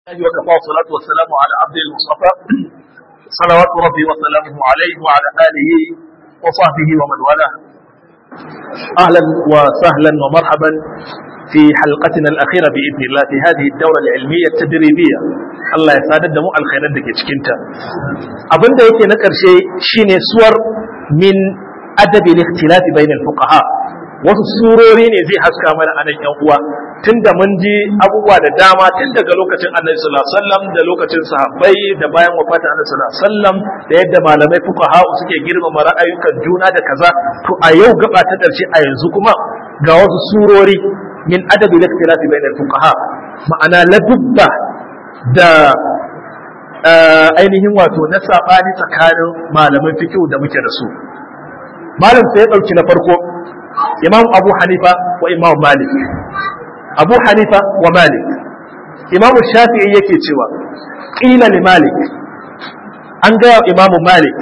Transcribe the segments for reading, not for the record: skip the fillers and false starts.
وكفى والصلاة والسلام على عبد المصطفى صلوات ربي وسلامه عليه وعلى آله وصحبه ومن والاه. أهلا وسهلا ومرحبا في حلقتنا الأخيرة بإذن الله في هذه الدورة العلمية التدريبية. الله يسعدد mu alkhairan da ke cikinta. Abin da yake na ƙarshe shine suwar min adabi al-ikhtilaf bain al-fuqaha. Wasu surori ne zai haska mana anan yan uwa tunda mun ji abubuwa da dama tun daga lokacin Annabi sallallahu alaihi wasallam da lokacin sahabbai da bayan wafatin Annabi sallallahu alaihi wasallam da yadda malamai fuqaha suke girmama ra'ayukan juna da kaza. To a yau gaba ta ƙarshe a yanzu kuma ga wasu surori min adabi al-ikhtilaf bain al-fuqaha, ma'ana ladubba da ainihin wato na sabani tsakanin malaman fiqh da muke da su. Malam sai ya dauki na farko Imam Abu Hanifa wa Imam Malik. Abu Hanifa wa Malik. Imam Shafi'i yake cewa qila li Malik, an ga Imam Malik,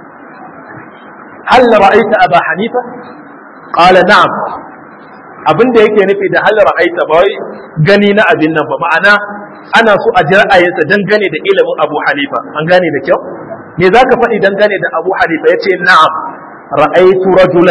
hal ra'aita Abu Hanifa? Qala na'am. Abinda yake nufi da hal ra'aita ba wai gani na abin nan ba, ma'ana ana so a ji ra'ayinsa dangane da ilimin Abu Hanifa. An gane da kyau? Me zaka faɗi dangane da Abu Hanifa? Yace na'am. رأيت رجلا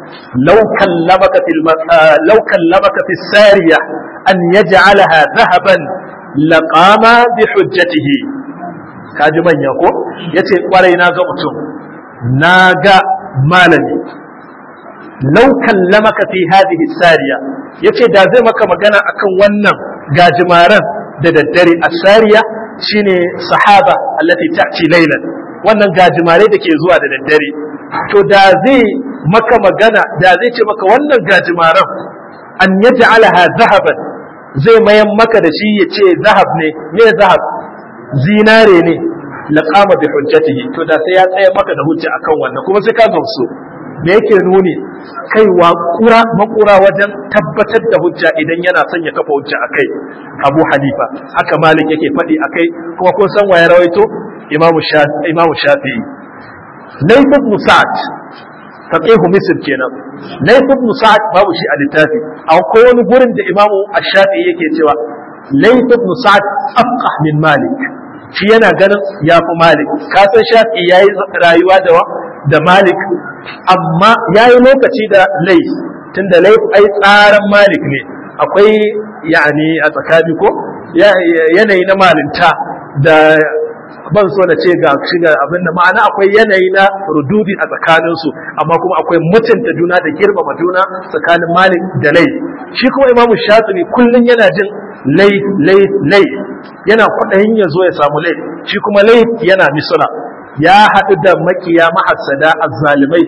لو كلمك في السارية أن يجعلها ذهبا لقام بحجته. kaji manya ko yace kwarai na ga mutum na ga malami law kallamaka fi hadhihi sariya, yace da zai maka magana akan wannan gajimaran da daddare. As-sariya shine sahaba allati ta'ti laylan, wannan gajimare da ke zuwa da daddare. To da zai maka magana, da zai ce maka wannan gajimaran an yaj'alaha zahaban, zai mayan maka da shi ya ce zahab ne. Me zahab? Zinare ne. Laqama bi hujjatihi, to da sai ya tsaya maka da hujja akan wannan, kuma sai ka gamsu. Me yake nuni? Kaiwa makura wajen tabbatar da hujja idan yana son ya kafa hujja akai. Abu Hanifa haka Malik yake faɗi akai, kuma kun san waye rawaito? Imam Shafi'i. Layth ibn Sa'd, faqihu Misr kenan. Layth ibn Sa'd babu shi a littafi. Akwai wani gurin da Imam Shafi'i yake cewa Layth ibn Sa'd afqah min Malik. Shi yana ganin ya fi Malik. Ka san Shafi'i yayi rayuwa da Malik, amma yayi lokaci da Layth, tunda Layth ai tsaran Malik ne. Akwai yani a tsakani ko yanayi na malinta da ban so na ce ga shiga abin da ma'ana akwai yanayi na rududi a tsakaninsu, amma kuma akwai mutunta juna da girmama juna tsakanin Malik da Layth. Shi kuma Imam Shafi'i kullun yana jin Layth yana kwaɗayin ya zo ya samu Layth. Shi kuma Layth yana Misra, ya haɗu da makiya mahassada azzalimai,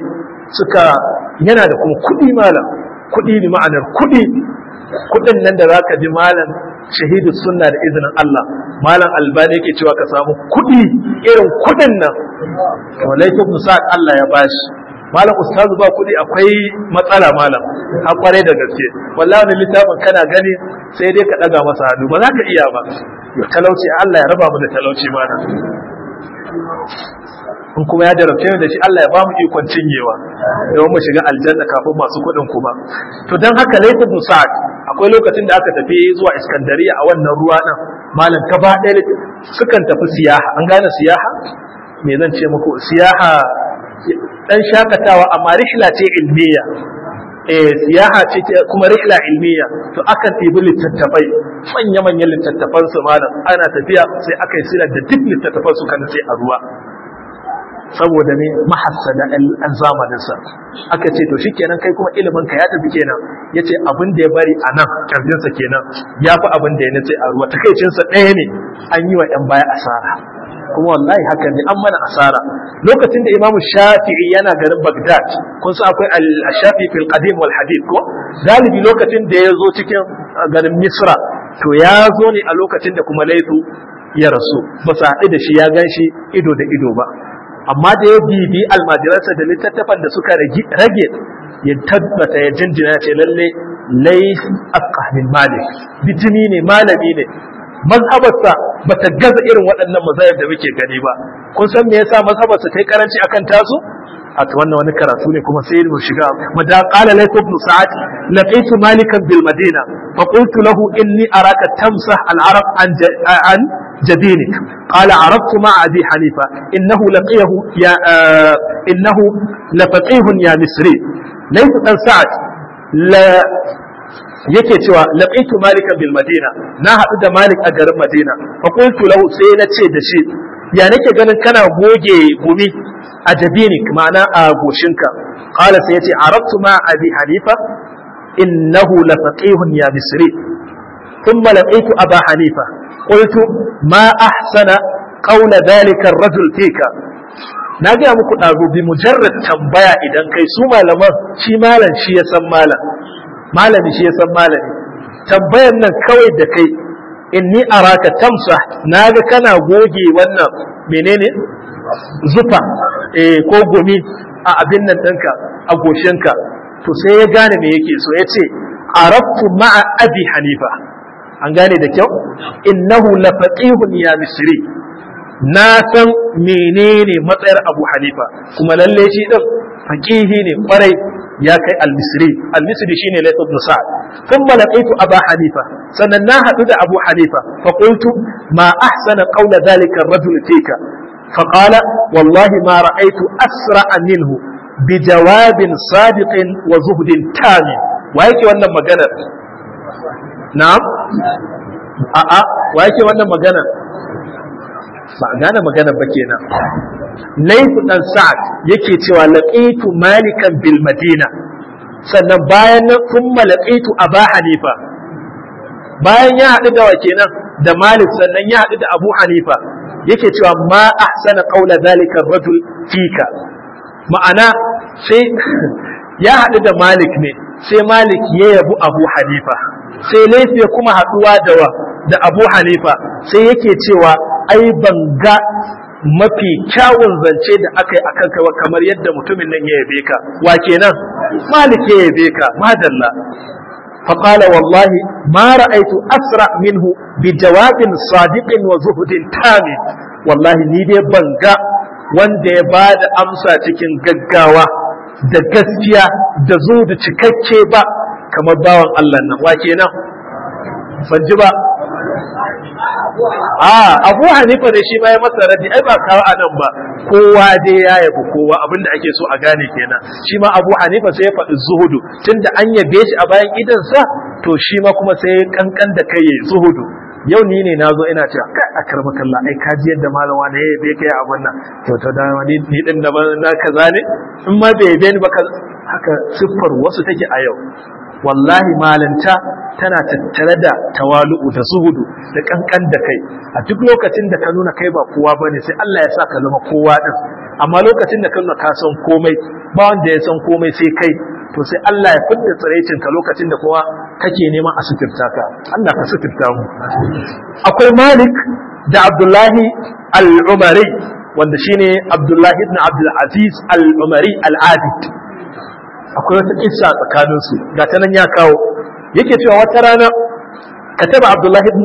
yana da kuma kuɗi malam, kuɗi ne ma'anar kuɗin nan da zaka ji malam shahidu sunna da izinin Allah, malam Albani yake cewa ka samu kuɗi irin kuɗin nan. To Layth ibn Sa'd Allah ya bashi. Malam ustazu ba kuɗi akwai matsala malam, a kware da gaske. Wallahi wani littafin kana gani sai dai ka ɗaga masa hannu, ba za ka iya ba. Talauci Allah ya raba mu da talauci malam. In kuma ya jarabce da shi Allah ya ba mu ikon cinyewa yawan mu shiga aljanna kafin masu kuɗin kuma. To dan haka Layth ibn Sa'd akwai lokacin da aka tafi zuwa Iskandariya a wannan ruwa nan malam gaba ɗaya sukan tafi siyaha. An gane siyaha? Me zan ce muku? Siyaha dan shakatawa, amma rihla ce ilmiya. Siyaha ce kuma rihla ilmiya. To akan ɗibi littattafai, manya-manyan littattafan su malam, ana tafiya sai aka yi silar da duk littattafan su kan sai a ruwa. Saboda ne mahassada an zamaninsa aka ce to shikenan kai kuma ilimin ka ya tafi kenan. Yace abin da ya bari a nan kirjinsa kenan ya fi abin da ya nace a ruwa. Takaicinsa ɗaya ne, an yi wa ‘yan baya asara, kuma wallahi haka ne, an mana asara. Lokacin da Imam Shafi'i yana garin Baghdad, kun san akwai al-Shafi'i fil qadim wal hadith ko galibi lokacin da ya zo cikin garin Misra, to ya zo ne a lokacin da kuma Layth ya rasu. Ba su haɗu da shi ya gan shi ido da ido ba, amma da ya bibi almajiransa da littattafan da suka rage, ya tabbata ya jinjina ya ce lalle Layth afqah min Malik, bijini ne, malami ne. Mazhabarsa ba ta gaza irin waɗannan mazahib da muke gani ba. Kun san me yasa mazhabarsa ta yi karanci akan tasu? wannan wani karatu ne kuma sai mu shiga mada qala laysa ibn sa'ad laqitu malikan bil madina fa qultu lahu inni araka tamsah al arab an جبينك قال عرفت مع أبي حنيفة إنه لقيه إنه لفقيه يا مصري ليس بن سعد لا yake cewa laqitu malikan bil madina na haɗu da malik a garin madina fa qultu lahu sai na ce da shi ya nake ganin kana goge gumi a jabinik ma'ana a goshinka qala sai yace arabtu ma abi hanifa innahu la faqihun ya misri thumma laqitu aba hanifa qultu ma ahsana qawla dhalika ar-rajul fika na ga muku dago bi mujarrad tambaya idan kai su malaman shi malam shi ya san malami shi ya san malami tambayar nan kawai da kai inni araka tamsa naga kana goge wannan menene zufa ko gumi a abin nan ɗinka a goshinka to sai ya gane me yake so ya ce arabtu ma'a abi hanifa an gane da kyau innahu la faqihun ya misri na san menene matsayar abu hanifa kuma lalle shi din faqihi ne kwarai ya kai al-misri shine laysa ibn sa'd thumma laqitu aba hanifa sannan na hadu da abu hanifa fa qultu ma ahsana qawla dhalika ar-rajul fika fa qala wallahi ma ra'aytu asra'a minhu bi jawabin sadiqin wa zuhdin tam wa yake wannan magana na'am wa yake wannan magana ba gane magana ba kenan Laysu dan Sa'ad yake cewa laqitu malikan bil madina sannan bayan nan kuma laqitu aba hanifa bayan ya hadu da wa kenan da malik sannan ya hadu da abu hanifa yake cewa ma ahsana qawla zalika ar-rajul fika ma'ana sai ya hadu da malik ne sai malik ya yabu abu hanifa sai Laysu ya kuma haduwa da abu hanifa sai yake cewa ai ban ga mafi kyawun zance da aka yi akan kai kamar yadda mutumin nan ya yabe ka wa kenan malik ya yabe ka madalla fa qala wallahi ma ra'aytu asra minhu bi jawabin sadiqin wa zuhdin tam wallahi ni dai ban ga wanda ya bada amsa cikin gaggawa da gaskiya da zuhudu cikakke ba kamar bawan Allah nan wa kenan ban ji ba Abu Hanifa da shi ma ya masa raddi ai ba kawo a nan ba kowa dai ya yabi kowa abinda ake so a gane kenan shi ma Abu Hanifa sai ya faɗi zuhudu tunda an yabe shi a bayan idansa to shi ma kuma sai ya kankan da kai zuhudu yau ni ne nazo ina cewa kai akramakallah ai kaji yadda malama ne ya yabe kai abin nan to da ni din da na kaza ne in ma bai yabe ni ba haka siffar wasu take a yau wallahi malanta tana tattare da tawalu'u da zuhudu da kankan da kai a duk lokacin da ka nuna kai ba kowa bane sai Allah ya sa ka zama kowa din amma lokacin da ka nuna ka san komai ba wanda ya san komai sai kai to sai Allah ya fidda tsiraicin ka lokacin da kowa kake neman a suturta ka Allah ka suturta mu akwai Malik da Abdullahi al-Umari wanda shine Abdullahi ibn Abdul Aziz al-Umari al-Abid akwai wata kissa tsakanin su ga ta nan ya kawo yake cewa wata rana kataba Abdullah ibn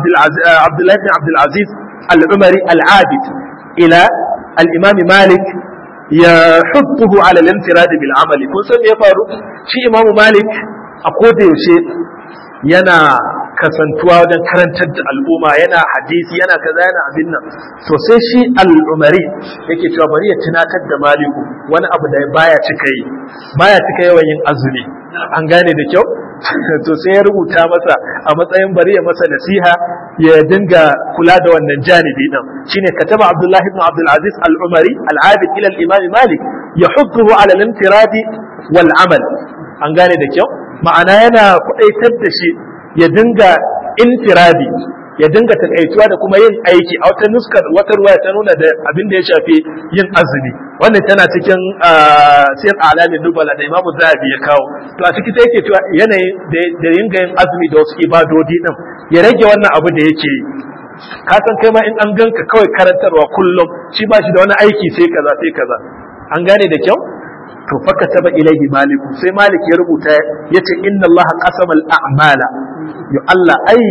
Abdul Aziz al-Umari al-Abid ila al-Imam Malik yahudduhu ala al-infirad bil amali kun san me ya faru shi Imam Malik a koda yaushe yana kasantuwa wajen karantar da al'umma yana hadisi yana kaza yana abin nan to sai shi al-Umari yake cewa bari ya tunatar da Maliku wani abu da baya cika yawan yin azumi an gane da kyau to sai ya rubuta masa a matsayin bari ya masa nasiha ya dinga kula da wannan janibi din shine kataba Abdullah ibn Abdul Aziz al-Umari al-Abid ila al-Imam Malik yahudduhu ala al-infiradi wal amal an gane da kyau ma'ana yana kudaitar da shi ya dinga infiradi ya dinga takaituwa da kuma yin aiki a wata nuskar wata ruwaya ta nuna da abin da ya shafi yin azumi wannan tana cikin sirr alamin nubala da Imam Zahabi ya kawo to a ciki sai yake cewa yanayin da yin azumi da wasu ibadodi din ya rage wannan abu da yake ka san kai ma in an ganka kawai karantarwa kullum shi ba shi da wani aiki sai kaza an gane da kyau to faka taba ilaihi maliku sai malik ya rubuta yace inna Allah qasama al-a'mala yo Allah ai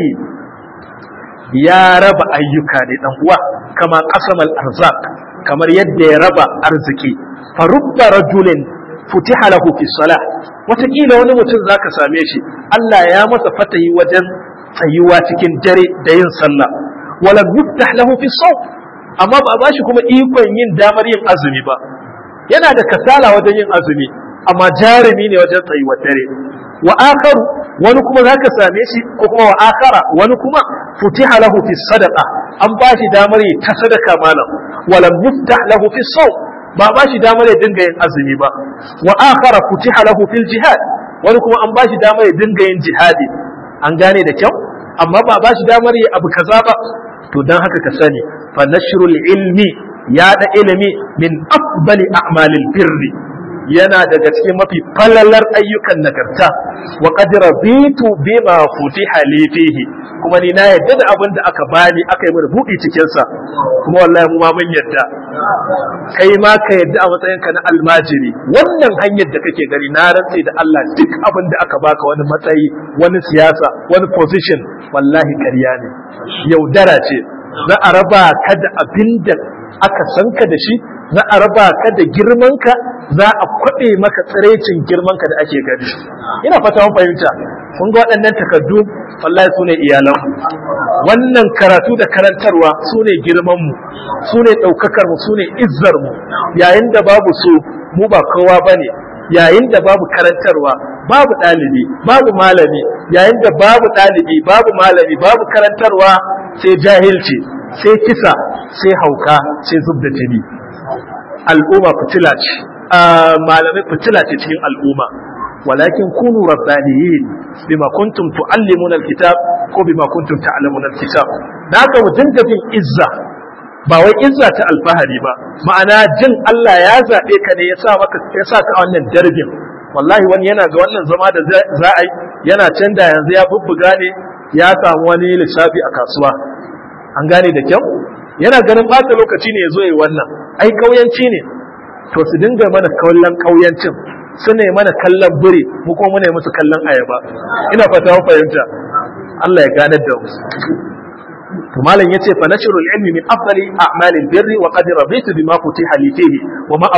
ya raba ayyuka ne dan uwa kama qasama al-arzaq kamar yadda ya raba arziki farubba rajulin futiha lahu fi salah, wataƙila wani mutum zaka same shi Allah ya masa fatahi wajen tsayuwa cikin dare da yin sallah, walam yuftah lahu fi sawm, amma ba ba shi kuma ikon yin damar yin azumi ba, yana da kasala wajen yin azumi amma jarumi ne wajen tsayuwar dare. Wa akharu, wani kuma zaka same shi, ko kuma wa akhara, wani kuma futiha lahu fi sadaqa, an ba shi damar yi ta sadaka malam, walam yuftah lahu fi sawm, ba ba shi damar ya dinga yin azumi ba. Wa akhara futiha lahu fil jihad, wani kuma an ba shi damar ya dinga yin jihadi, an gane da kyau, amma ba ba shi damar yi abu kaza ba. To dan haka ka sani fa nashrul ilmi, yaɗa ilimi, min afdali a'malil birri, yana daga cikin mafi falalar ayyukan nagarta. Wa qad raditu bima futiha li fihi, kuma ni na yadda da abin da aka bani, aka yi mana buɗi cikin sa, kuma wallahi mu ma mun yadda, kai ma ka yadda a matsayinka na almajiri. Wannan hanyar da kake gani, na rantse da Allah, duk abin da aka baka, wani matsayi, wani siyasa, wani position, wallahi ƙarya ne, yaudara ce. Za a raba ka da abin da aka san ka da shi, za a raba ka da girmanka, za a kwaɓe maka tsirecin girmanka da ake gani. Ina fata mun fahimta. Kun ga waɗannan takardu, wallahi su ne iyalan. Wannan karatu da karantarwa su ne girmanmu, su ne ɗaukakarmu, su ne izzarmu. Yayin da babu su, mu ba kowa ba ne. Yayin da babu karantarwa, babu ɗalibi, babu malami. Yayin da babu ɗalibi, babu malami, babu karantarwa, sai jahilci, sai kisa, sai hauka, sai zub da jini. Al'umma fitila ce, malamai fitila ce cikin al'umma. Walakin kunu rabbaniyin bima kuntum tuallimuna alkitab ko bima kuntum ta'lamuna alkitab. Da haka mu dinga bin izza, ba wai izza ta alfahari ba, ma'ana jin Allah ya zaɓe ka ne ya sa ka wannan darbin. Wallahi wani yana ga wannan zama da za a yi, yana can da yanzu ya bubbuga ne, ya samu wani lissafi a kasuwa, an gane da kyau, yana ganin ɓata lokaci ne ya zo yi wannan, ai ƙauyanci ne. To su dinga mana kallon ƙauyancin, su ne mana kallon biri, mu kuma muna musu kallon ayaba. Ina fata mun fahimta, Allah ya ganar da mu. To malam yace fa nashrul ilmi min afdali a'malil birri wa qad rabitu bima futiha li fihi wa ma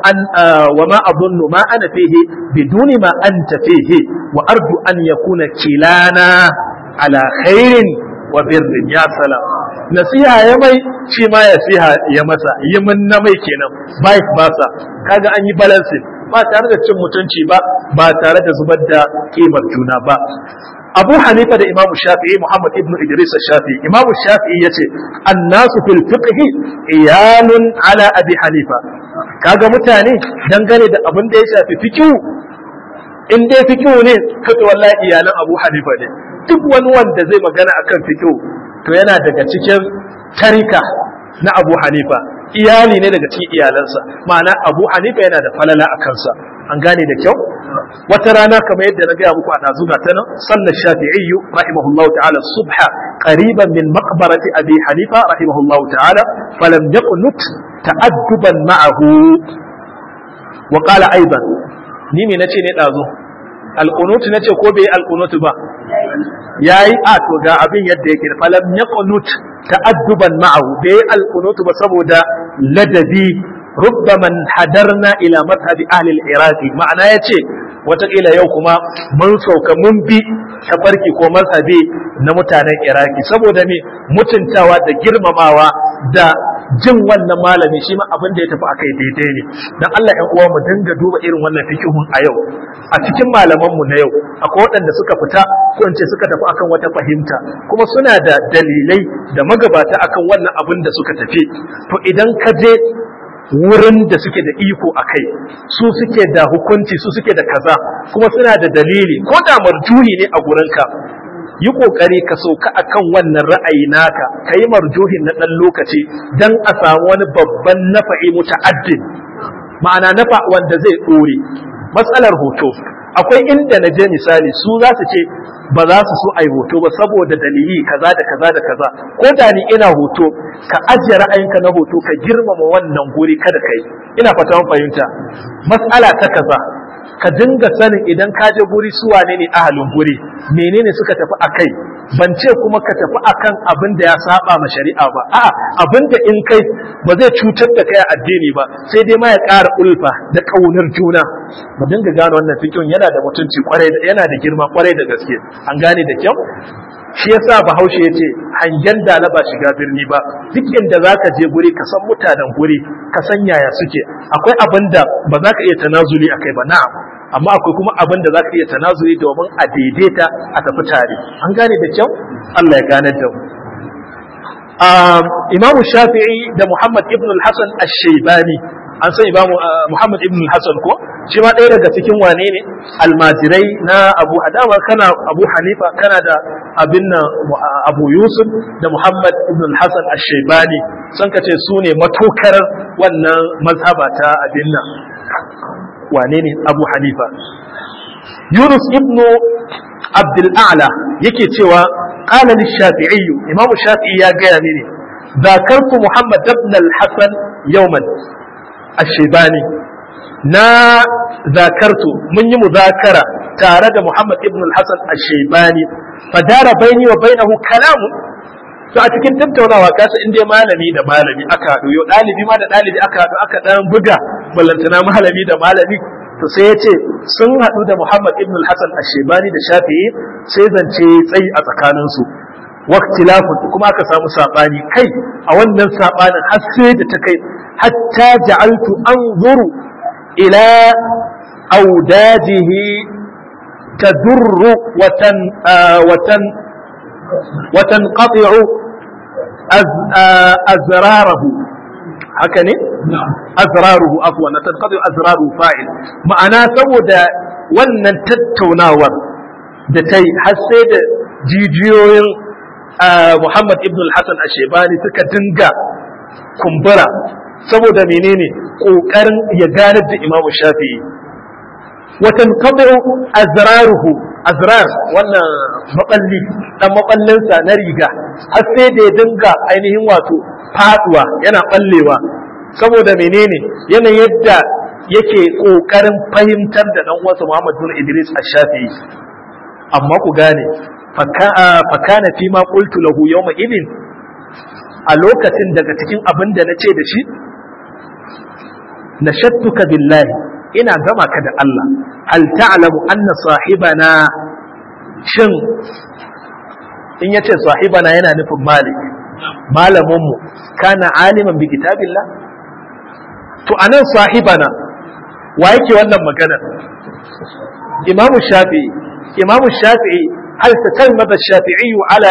adunnu ma ana fihi biduni ma anta fihi wa arju an yakuna kilana ala khairin wa birrin. Ya salam, nasiha ya mai, shi ma nasiha ya masa, yi min na mai kenan, bai basa, kaga an yi balancing, ba tare da cin mutunci ba, ba tare da zubar da kimar juna ba. Abu Hanifa da Imam Shafi'i, Muhammad ibn Idris Shafi'i, Imam Shafi'i yace annasu fil fiqh iyalun ala Abi Hanifa. Kaga mutane dangane da abin da ya shafi fiqh, in dai fiqh ne, kace wallahi iyalan Abu Hanifa ne. Duk wani wanda zai magana akan fiqh to yana daga cikin tarika na Abu Hanifa, iyali ne daga cikin iyalansa, ma'ana Abu Hanifa yana da falala a kansa. An gane da kyau. Wata rana kamar yadda na gaya muku a ɗazu ta nan, sallar Shafi'i rahimahullahu ta'ala subha qariban min maqbarati Abi Hanifa rahimahullahu ta'ala falam yaqnut ta'adduban ma'ahu. Wa qala aidan, ni me nace ne ɗazu? Al-qunut nace ko bai al-qunut ba? Yayi a to ga abin yadda yake, falam yaqnut ta'adduban ma'ahu, bai al-qunut ba saboda ladabi. ربما حضرنا إلى مذهب أهل العراق، معنى يتي وتقيل يوكما من سوك من بي تفركي كو مذهبي نمتانا عراقي سبو دمي متنتاوا دا جرمماوا دا jin wannan malami shi ma abin da ya tafi akai daidai ne. Dan Allah ƴan uwa mu dinga duba irin wannan fikihun a yau. A cikin malaman mu na yau akwai waɗanda suka fita ko in ce suka tafi akan wata fahimta, kuma suna da dalilai da magabata akan wannan abin da suka tafi. To idan ka je wurin da suke da iko a kai, su suke da hukunci, su suke da kaza, kuma suna da dalili, ko da marjuhi ne a gurinka, yi kokari ka sauka akan wannan ra'ayi naka, ka yi marjuhin na ɗan lokaci don a samu wani babban nafa'i muta'addin, ma'ana nafa wanda zai ɗore. Matsalar hoto, akwai inda na je misali, su za su ce ba za su so a yi hoto ba saboda dalili kaza da kaza da kaza. Ko da ni ina hoto, ka ajiye ra'ayinka na hoto, ka girmama wannan guri, kada kai. Ina fata mun fahimta. Matsala ta kaza, ka dinga sanin idan ka je guri su wane ne ahalin guri, menene suka tafi akai. Ban ce kuma ka tafi akan abin da ya saba ma shari'a ba, a'a abin da in kai ba zai cutar da kai a addini ba, sai dai ma ya ƙara ulfa da ƙaunar juna. Mu dinga gane wannan fikin yana da mutunci kwarai, yana da girma kwarai da gaske. An gane da kyau. Shi yasa Bahaushe ya ce hangen dala ba shiga birni ba. Duk inda zaka je guri ka san mutanen guri, ka san yaya suke. Akwai abin da ba za ka iya tanazuli akai ba, na'am, amma akwai kuma abin da za ka iya tanazuli domin a daidaita a tafi tare. An gane da kyau. Allah ya gane da mu. Imamu Shafi'i da Muhammad ibn al-Hasan ash-Shaybani, an san Imamu Muhammad ibn al-Hasan ko shi ma ɗaya daga cikin wane ne almajirai na Abu Hanifa, kana Abu Hanifa, kana da abin nan Abu Yusuf da Muhammad ibn al-Hasan ash-Shaybani, san ka ce su ne matokarar wannan mazhaba ta abin nan wane ne Abu Hanifa. Yunus ibn Abdul A'la yake cewa qala lish-Shafi'i, Imam Shafi'i ya gaya mini ذاكرت محمد بن الحسن يوما الشيباني na zakartu mun yi muzakara tare da Muhammad ibn al-Hasan ash-Shaybani fadara baini wa bainahu kalamu. To a cikin tattaunawa kasa inda malami da malami aka haɗu, yau ɗalibi ma da ɗalibi aka haɗu, aka ɗan buga ballantana malami da malami, to sai ya ce sun haɗu da Muhammad ibn al-Hasan ash-Shaybani da Shafi'i, sai zance tsayi a tsakaninsu waqtilafun, kuma aka samu sabani kai a wannan sabanin har sai da ta kai hatta ja'altu anzuru ila awdajihi tadurru wa tanqati'u azrarahu, haka ne azraruhu, afwan, tanqati'u azraruhu fa'il, ma'ana saboda wannan tattaunawar da ta yi har sai da jijiyoyin Muhammad ibn al-Hasan ash-Shaybani suka dinga kumbura saboda menene kokarin ya gane da Imam Shafi'i. Wa tanqadu azraruhu, azrar wannan maballi dan maballin sa na riga har sai da ya dinga ainihin wato faduwa yana ballewa saboda menene yana yadda yake kokarin fahimtar da dan uwansa Muhammad ibn Idris ash-Shafi'i. Amma ku gane fakana fi ma qultu lahu yawma idin, a lokacin daga cikin abin da nace da shi nashattuka billahi, ina gama ka da Allah, hal ta'lamu anna sahibana, shin in yace sahibana yana nufin Malik malamin mu, kana aliman bi kitabillah. To anan sahibana wa yake wannan magana? Imam Shafi'i هل تتلمذ الشافعي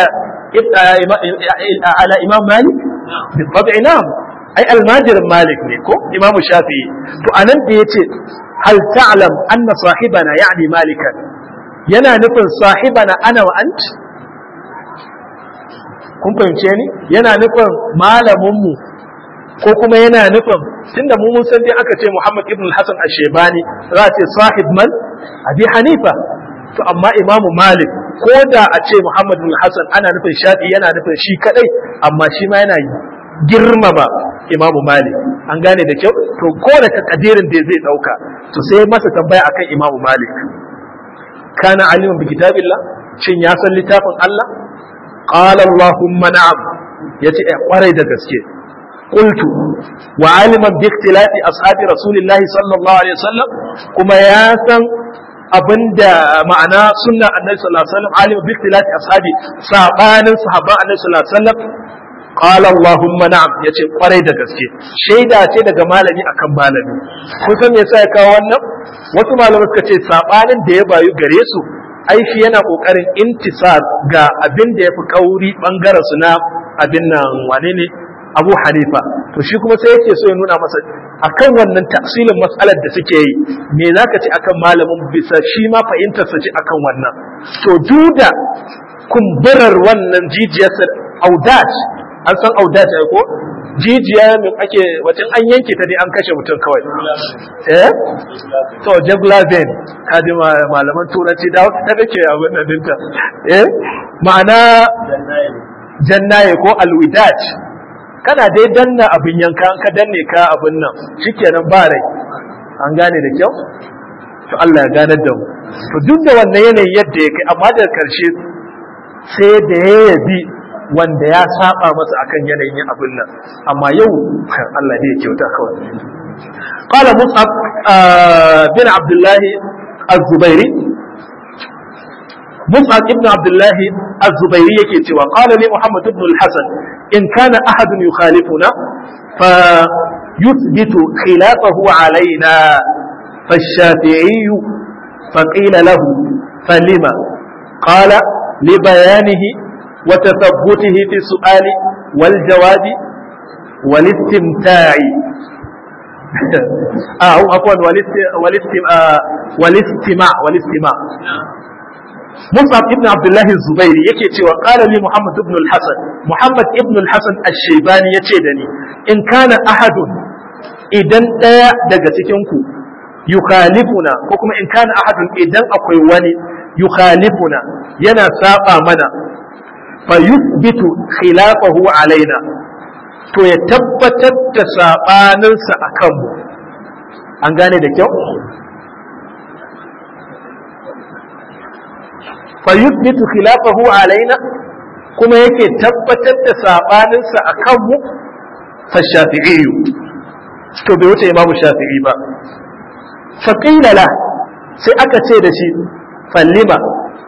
على إمام مالك؟ بالطبع نعم، أي الماجر مالك نيكو إمام الشافعي. فأنا بيتي هل تعلم أن صاحبنا يعني مالكا ينا نفن صاحبنا أنا وأنت؟ kun fahimce ni? Yana nufin malaminmu ko kuma yana nufin tunda mu mun san dai aka ce Muhammad ibn al-Hasan ash-Shaybani za a ce sahib man Abi Hanifa, to amma Imamu Malik ko da a ce Muhammad bin Hassan ana nufin Shafi yana nufin shi kadai, amma shi ma yana girmama Imamu Malik. An gane da kyau. To ko da takadirin da zai dauka, to sai masa tambaya akan Imamu Malik, kana aliman bi kitabillah, shin ya san littafin Allah? Qala Allahumma na'am, yace kwarai da gaske. Qultu wa aliman bi ikhtilafi ashabi Rasulillah sallallahu alaihi wasallam, kuma ya san abinda ma'ana sunna annabi sallallahu alaihi wasallam, alim bi ikhtilafi ashabi, sabanin sahabban annabi sallallahu alaihi wasallam. Qala Allahumma na'am, yace kwarai da gaske. Shaida ce daga malami akan malami. Kun san me yasa ya kawo wannan? Wasu malamai suka ce sabanin da ya bayu gare su, ai shi yana kokarin intisar ga abin da yafi kauri bangaren su na abin nan wane ne Abu Hanifa. To shi kuma sai yake so ya nuna masa akan wannan tafsilin mas'alar da suke yi, me zaka ce akan malamin bisa shi ma fahimtar sa ce akan wannan. To duda kumburar wannan jijiyar audat, an san audat ai ko jijiya mai ake wajen an yanke ta dai an kashe mutum kawai, to jugular vein, kaji malaman turanci da wata take abin nan dinta, ma'ana jannaye ko alwidat, kana dai danna abin yanka, ka danne ka abin nan shikenan ba rai. An gane da kyau. to Allah ya ganar da mu to duk da wannan yanayin yadda ya kai amma daga karshe sai da ya yabi wanda ya saba masa akan yanayin abin nan amma yau Allah ne ya kyauta kawai qala mus'ab bin abdullah az-zubairi mus'ab ibn abdullah az-zubairi yake cewa qala li muhammad ibn al-hasan in kana ahadun yukhalifuna fa yuthbitu khilafahu alaina فالشافعي فقيل له فلما قال لبيانه وتثبته في السؤال والجواب والاستمتاع عفوا والاستماع مصعب ابن عبد الله الزبيري yake cewa qala li Muhammad ibn al-Hasan Muhammad ibn al-Hasan ash-Shaybani yace da ni in kana ahadun idan daya daga cikin ku yukhalifuna ko kuma in kana ahadun idan akwai wani yukhalifuna yana saba mana fa yuthbitu khilafahu alaina to ya tabbatar da sabaninsa akan mu an gane da kyau fa yuthbitu khilafahu alaina kuma yake tabbatar da sabaninsa akan mu fa shafi'i to bai wuce imamu shafi'i ba fa qila la sai aka ce da shi fallima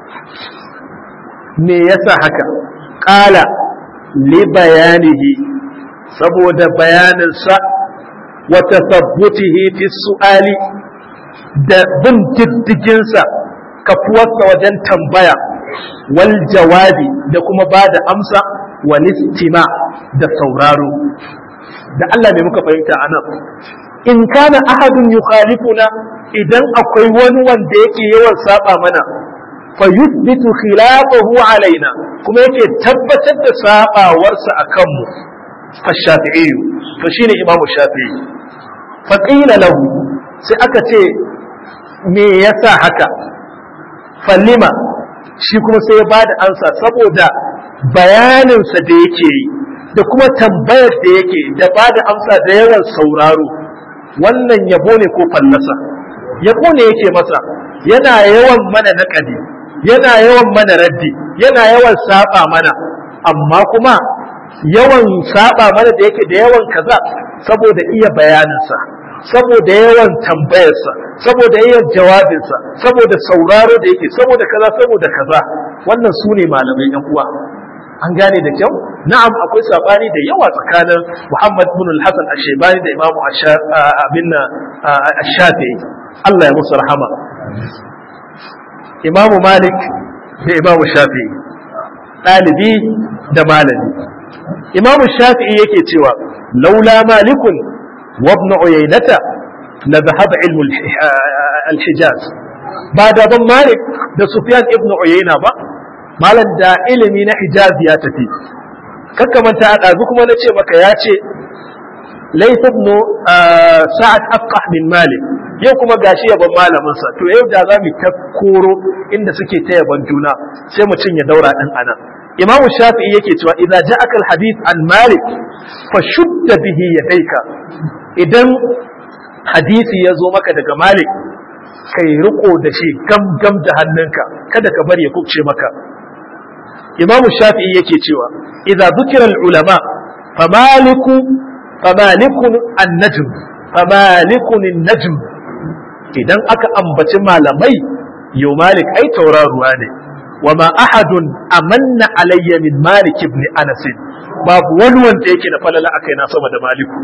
me yasa haka qala li bayanihi saboda bayaninsa wa tasabbutihi fi su'ali da bin diddiginsa kafuwarsa wajen tambaya wal jawabi da kuma ba da amsa wal istima da sauraro da Allah ne muka fahimta anan in kana ahadun yukhalifuna idan akwai wani wanda yake yawan saba mana fa yuthbitu khilafahu alaina kuma yake tabbatar da sabawarsa akan mu fa shafi'i to shine imamu shafi'i fa qila lahu sai aka ce me yasa haka fallima shi kuma sai ya bada ansa saboda bayaninsa da yake yi da kuma tambayar da yake da bada amsa da yawan sauraro wannan yabo ne ko fallasa yabo ne yake masa yana yawan mana naƙadi yana yawan mana raddi yana yawan saba mana amma kuma yawan saba mana da yake da yawan kaza saboda iya bayaninsa saboda yawan tambayarsa saboda yawan jawabinsa saboda sauraro da yake saboda kaza wannan su ne malamai yan uwa an gane da kyau na'am akwai sabani da yawa tsakanin Muhammad ibn al-Hasan ash-Shaybani da Imam Ash-Shafi'i Allah ya musu rahama Imam Malik da Imam Shafi'i dalibi da malami Imam Shafi'i yake cewa laula malikun wa ibn Uyaynata la dhahaba ilmu al-Hijaz ba da ban Malik da Sufyan ibn Uyayna ba malam da ilimi na Hijaz ya tafi kakkamanta a ɗazu kuma na ce maka ya ce Layth ibn Sa'ad afqah min Malik yau kuma gashi yaban malaminsa to yau da za mu ta koro inda suke ta yaban juna sai mu cinye daura din anan Imam Shafi'i yake cewa idza ja'aka al-hadith an Malik fa shudda bihi yadayka idan hadisi ya zo maka daga Malik kai riko da shi gam da hannunka kada ka bari ya kubce maka Imam Shafi'i yake cewa idza dhukira al-ulama famalikun an-najm famalikun an-najm idan aka ambaci malamai yau Malik ai tauraruwa ne wama ahadun amanna alayya min Malik ibn Anas babu wani wanda yake da falala akai na sama da Maliku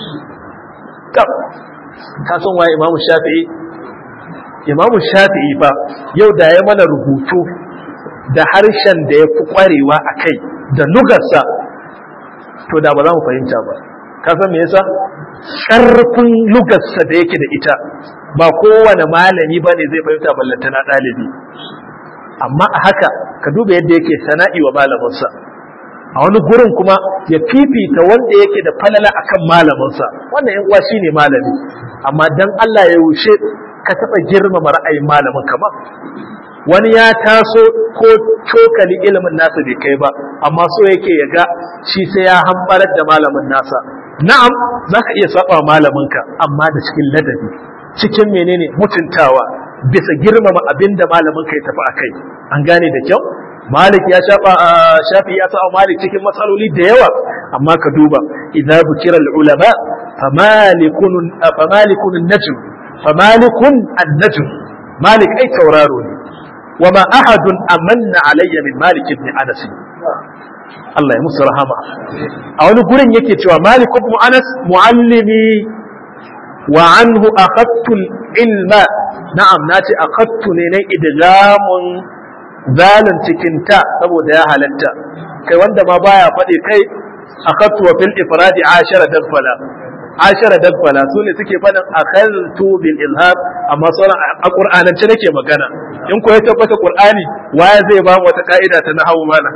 ka san waye Imam Shafi'i Imam Shafi'i fa yau da ya mana rubutu da harshen da ya fi kwarewa a kai da lugarsa to da ba za mu fahimta ba ka san me yasa ƙarfin lugarsa da yake da ita ba kowane malami ba ne zai fahimta ballantana ɗalibi amma a haka ka duba yadda yake sana'i wa malaminsa a wani gurin kuma ya fifita wanda yake da falala akan malaminsa wannan yan uwa shine malami amma dan Allah ya wuce ka taɓa girmama ra'ayin malamin kama wani ya taso ko cokali ilimin nasa bai kai ba amma so yake ya ga shi sai ya hambarar da malamin nasa na'am zaka iya saba malaminka amma da cikin ladabi cikin menene mutuntawa bisa girmama abinda malamin kai tafi akai. An gane da kyau? Malik ya shafi ya sa Malik cikin matsaloli da yawa, amma ka duba idza bukira al-ulama famalikun an-najm an-najm. Malik ai tauraro ne. Wama ahadun amanna alayya min Malik ibn Anas. Allah ya musu rahama. A wani gurin yake cewa Malik ibn Anas muallimi wa anhu akhadtu al-ilma. Na'am, nace akhadtu ne na idgamun zalin cikin ta saboda ya halatta. Kai wanda ma baya faɗi kai akhadtu wa fil ifradi 10 dadfala su ne suke faɗin akhadtu bil izhar, amma sauran a qur'anance nake magana. In ko ya tabbata qur'ani waye zai ba mu wata ka'ida ta nahwu mana?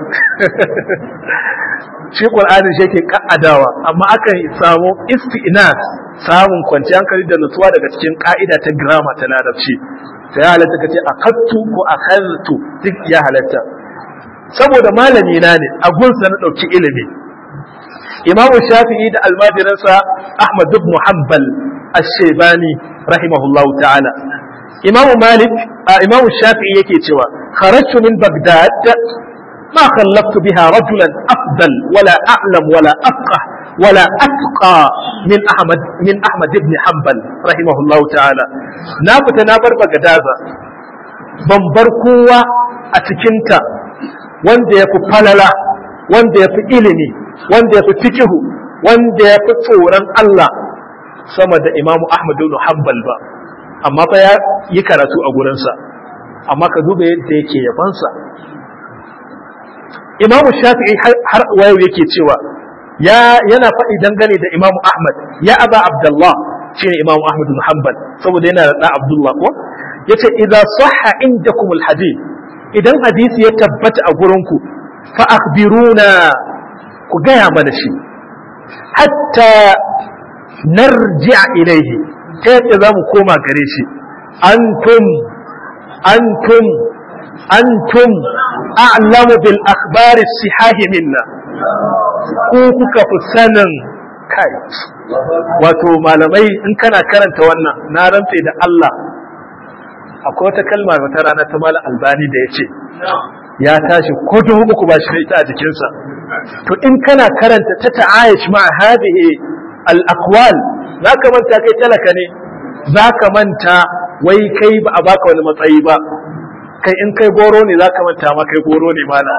Shi qur'ani shi yake ka'adawa, amma akan samu isti'nas, samun kwanciyar hankali da nutsuwa daga cikin ka'ida ta grammar ta larabci. Sai halatta kace akhadtu ko akhadtu, duk ya halatta. Saboda malami na ne, a gunsa na dauki ilimi. Imamu Shafi'i da almajiransa Ahmad ibn Hanbal Ash-Shaybani rahimahullahu ta'ala. Imamu Shafi'i yake cewa kharajtu min Baghdad ma khallaftu biha rajulan afdal wala a'lam wala afqah wala atqa min Ahmad ibn Hanbal rahimahullahu ta'ala. Na fita na bar Baghdad, ban bar kowa a cikinta wanda ya fi falala, wanda ya fi ilimi, wanda ya fi fikihu, wanda ya fi tsoron Allah sama da Imamu Ahmad ibn Hanbal ba, amma fa ya yi karatu a gurinsa, amma ka duba yadda yake yabansa. Imamu Shafi'i har wayo yake cewa yana faɗi dangane da Imamu Ahmad, ya aba Abdullah, shine Imamu Ahmad ibn Hanbal, saboda yana da Abdullah ko yace idza sahha indakum alhadith, idan hadisi ya tabbata a gurinku fa akhbiruna, ku gaya mana shi hatta narji'a ilaihi, ta yadda za mu koma gare shi. antum a'lamu bil akhbari sihahi minna, ku kuka fi sanin. Kai, wato malamai in kana karanta wannan, na rantse da Allah akwai wata kalma wata rana ta Malam Albani da yace ya tashi ko dubu uku ba shi ita a jikinsa. To in kana karanta ta ta'ayish ma hadhihi al-aqwal, zaka manta kai talaka ne, zaka manta wai kai ba a baka wani matsayi ba, kai in kai goro ne zaka manta ma kai goro ne malam.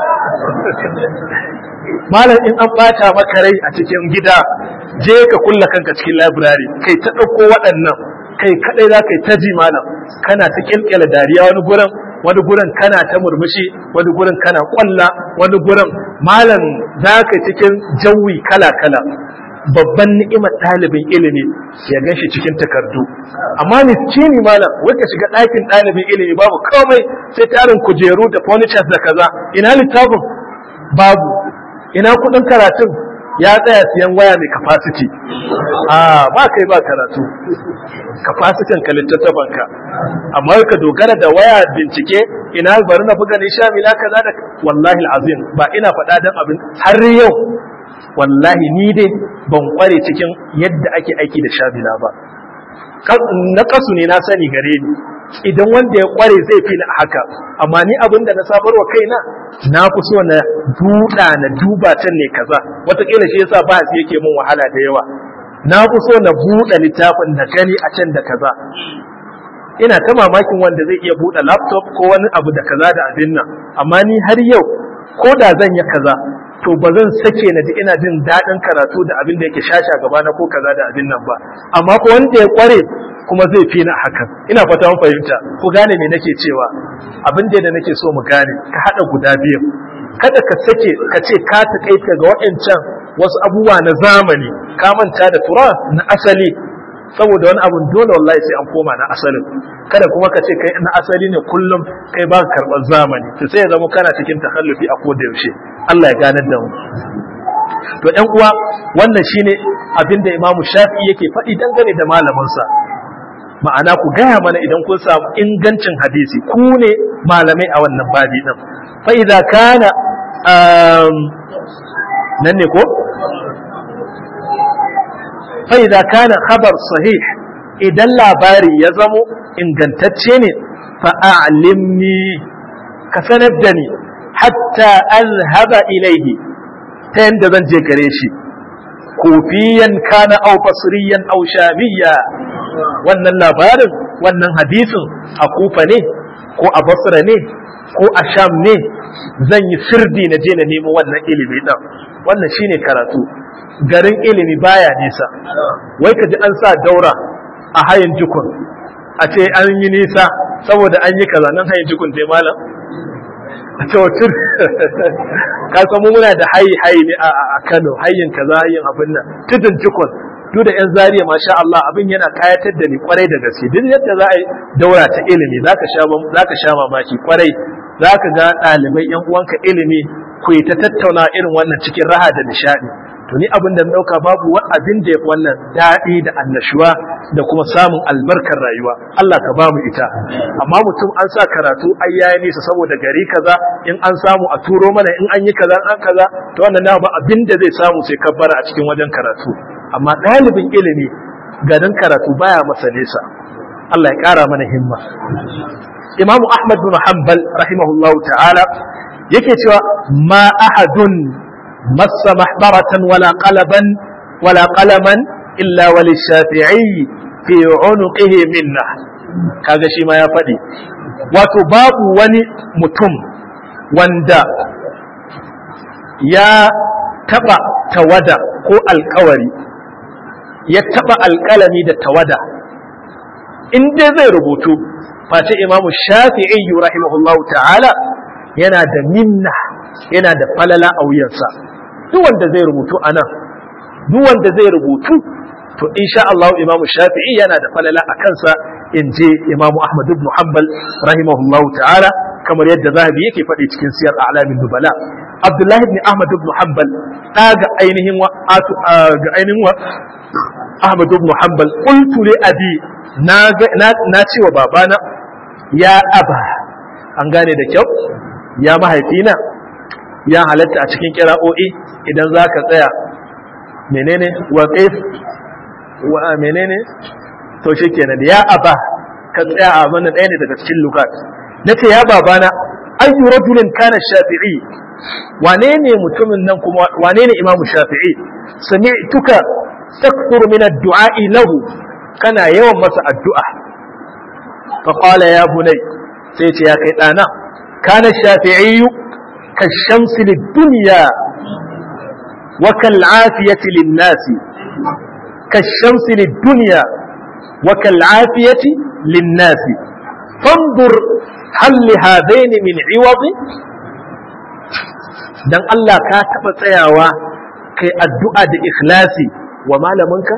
Malam in an bata maka rai a cikin gida, je ka kulla kanka cikin library kai ta dauko waɗannan, kai kadai za ka yi ta ji malam, kana ta kilkila dariya wani gurin kana ta murmushi, wani gurin kana kwalla, wani gurin malam za ka cikin jawi kala-kala. Babban ni'imar ɗalibin ilimi ya gan shi cikin takardu, amma miskini malam wai ka shiga ɗakin ɗalibin ilimi babu komai sai tarin kujeru da furnitures da kaza. Ina littafin? Babu. Ina kuɗin karatun? Ya tsaya siyan waya mai capacity. Ba kai ba karatu, capacity ka littattafan ka, amma ka dogara da waya bincike, ina bari na buga ne shamila kaza da, wallahi alazim ba ina faɗa dan abin har yau wallahi ni dai ban kware cikin yadda ake aiki da shamila ba. Na kasu ne na sani gare ni, idan wanda ya kware zai fi ni haka, amma ni abin da na sabarwa kaina na fi so na buɗa na duba can ne kaza, wataƙila shi yasa ba su yake min wahala da yawa. Na fi so na buɗe littafin da gani a can da kaza. Ina ta mamakin wanda zai iya buɗe laptop ko wani abu da kaza da abin nan, amma ni har yau ko da zan yi kaza to ba zan sake na ji ina jin daɗin karatu da abin da yake shasha gaba na ko kaza da abin nan ba, amma ko wanda ya kware kuma zai fi na hakan. Ina fata mun fahimta, ku gane me nake cewa. Abin da nake so mu gane, ka haɗa guda biyu, kada ka sake ka ce ka taƙaita ga waɗancan wasu abubuwa na zamani, ka manta da tura na asali, saboda wani abun dole wallahi sai an koma na asalin. Kada kuma ka ce kai na asali ne kullum kai ba karɓar zamani, to sai ya zama kana cikin takhallufi a koda yaushe. Allah ya ganar da mu. To ƴan uwa, wannan shine abin da Imam Shafi'i yake faɗi dangane da malamansa. Ma'ana ku gaya mana idan kun samu ingancin hadisi, ku ne malamai a wannan babi din. Fa idza kana nan ne ko? Fa idza kana khabar sahih, idan labari ya zamo ingantacce ne, fa'alimni ka sanar da ni hatta azhaba ilaihi ta yanda zan je gare shi kufiyan kana aw basriyan aw shamiyya wannan labarin wannan hadisin a Kufa ne ko a Basra ne ko a Sham ne zan yi sirdi na je na nemo wannan ilimi din wannan shine karatu garin ilimi baya nisa wai ka ji an sa daura a hayin jikun a ce an yi nisa saboda an yi kaza nan hayin jikun dai malam a ce wacin ka samu muna da hayi ne a Kano hayin kaza hayin abin nan tudun jikun duk da yan zariya masha Allah abin yana kayatar da ni kwarai da gaske duk yadda za a yi daura ta ilimi zaka sha mamaki kwarai zaka ga ɗalibai yan uwanka ilimi ku yi ta tattauna irin wannan cikin raha da nishadi to ni abin da na dauka babu abin da wannan daɗi da annashuwa da kuma samun albarkar rayuwa Allah ka ba mu ita amma mutum an sa karatu ai yayi nisa saboda gari kaza in an samu a turo mana in an yi kaza an kaza to wannan na ba abin da zai samu sai kabbara a cikin wajen karatu amma ɗalibin ilimi garin karatu baya masa nesa Allah ya ƙara mana himma Imam Ahmad bin Hanbal rahimahullahu ta'ala yake cewa ma ahadun مس محبرة ولا قلما إلا وللشافعي في عنقه منه kaga shi ma ya faɗi wato babu wani mutum wanda ya taɓa tawada ko alƙawari ya taɓa alƙalami da tawada in dai zai rubutu face imamu shafi'i rahimahullahu ta'ala yana da minna yana da falala a wuyansa duk wanda zai rubutu a nan duk wanda zai rubutu to insha Allah Imam Shafi'i yana da falala a kansa in je Imam Ahmad ibn Hanbal rahimahullahu ta'ala kamar yadda Zahabi yake faɗi cikin Siyar A'lamin Nubala Abdullah ibn Ahmad ibn Hanbal ga ainihin Ahmad ibn Hanbal qultu li abi na ce wa babana ya aba an gane da kyau ya mahaifina ya halatta a cikin kira'o'i idan za ka tsaya menene waƙif wa menene to shi kenan ya aba ka tsaya a wannan ɗaya ne daga cikin lugat na ce ya babana ayyu rajulin kana shafi'i wane ne mutumin nan kuma wane ne imamu shafi'i sami'tuka takthuru min ad-du'a'i lahu kana yawan masa addu'a fa qala ya bunay sai ce ya kai dana kana shafi'i كالشمس للدنيا وكالعافية للناس كالشمس للدنيا وكالعافية للناس فانظر هل لهذين من عوض dan Allah ka taɓa tsayawa kai addu'a da ikhlasi wa malaminka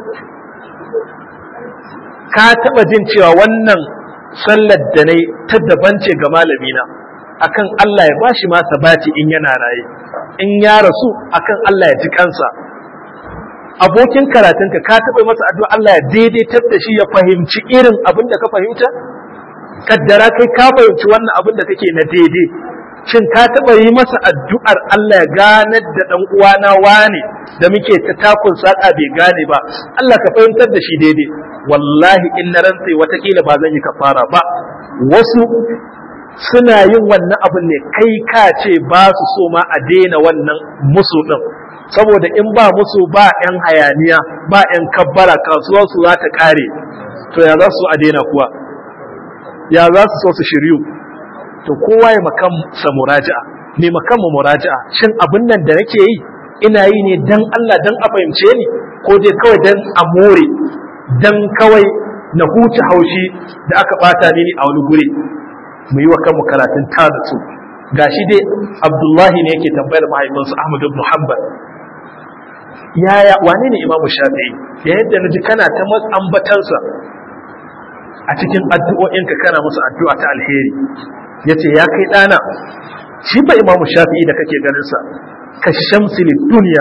ka taɓa jin cewa wannan sallar da nayi ta daban ce ga malamina akan Allah ya bashi ma sabati in yana raye in ya rasu akan Allah ya ji kansa abokin karatunka ka taɓa masa addu'a Allah ya daidaitar da shi ya fahimci irin abin da ka fahimta kaddara kai ka fahimci wannan abin da kake na daidai shin ka taɓa yi masa addu'ar Allah ya ganar da ɗan uwana wane da muke ta takun saƙa bai gane ba Allah ka fahimtar da shi daidai wallahi in na rantse watakila ba zan yi kafara ba wasu suna yin wannan abin ne kai ka ce ba su so ma a daina wannan musu ɗin saboda in ba musu ba 'yan hayaniya ba 'yan kabbara kasuwarsu za ta ƙare to ya za su a daina kuwa ya za su so su shiryu to kowa ya makansa muraja'a ne makanmu muraja'a shin abin nan da nake yi ina yi ne dan Allah dan a fahimce ni ko dai kawai dan a more dan kawai na huce haushi da aka bata ni a wani guri mu yi wa kanmu karatun ta da su gashi dai Abdullahi ne yake tambayar mahaifinsa Ahmad ibn Hanbal yaya wane ne Imam Shafi'i da yadda naji kana ta ambatansa a cikin addu'o'inka kana musu addu'a ta alheri yace ya kai dana shi ba Imam Shafi'i da kake ganin sa ka shamsi lid dunya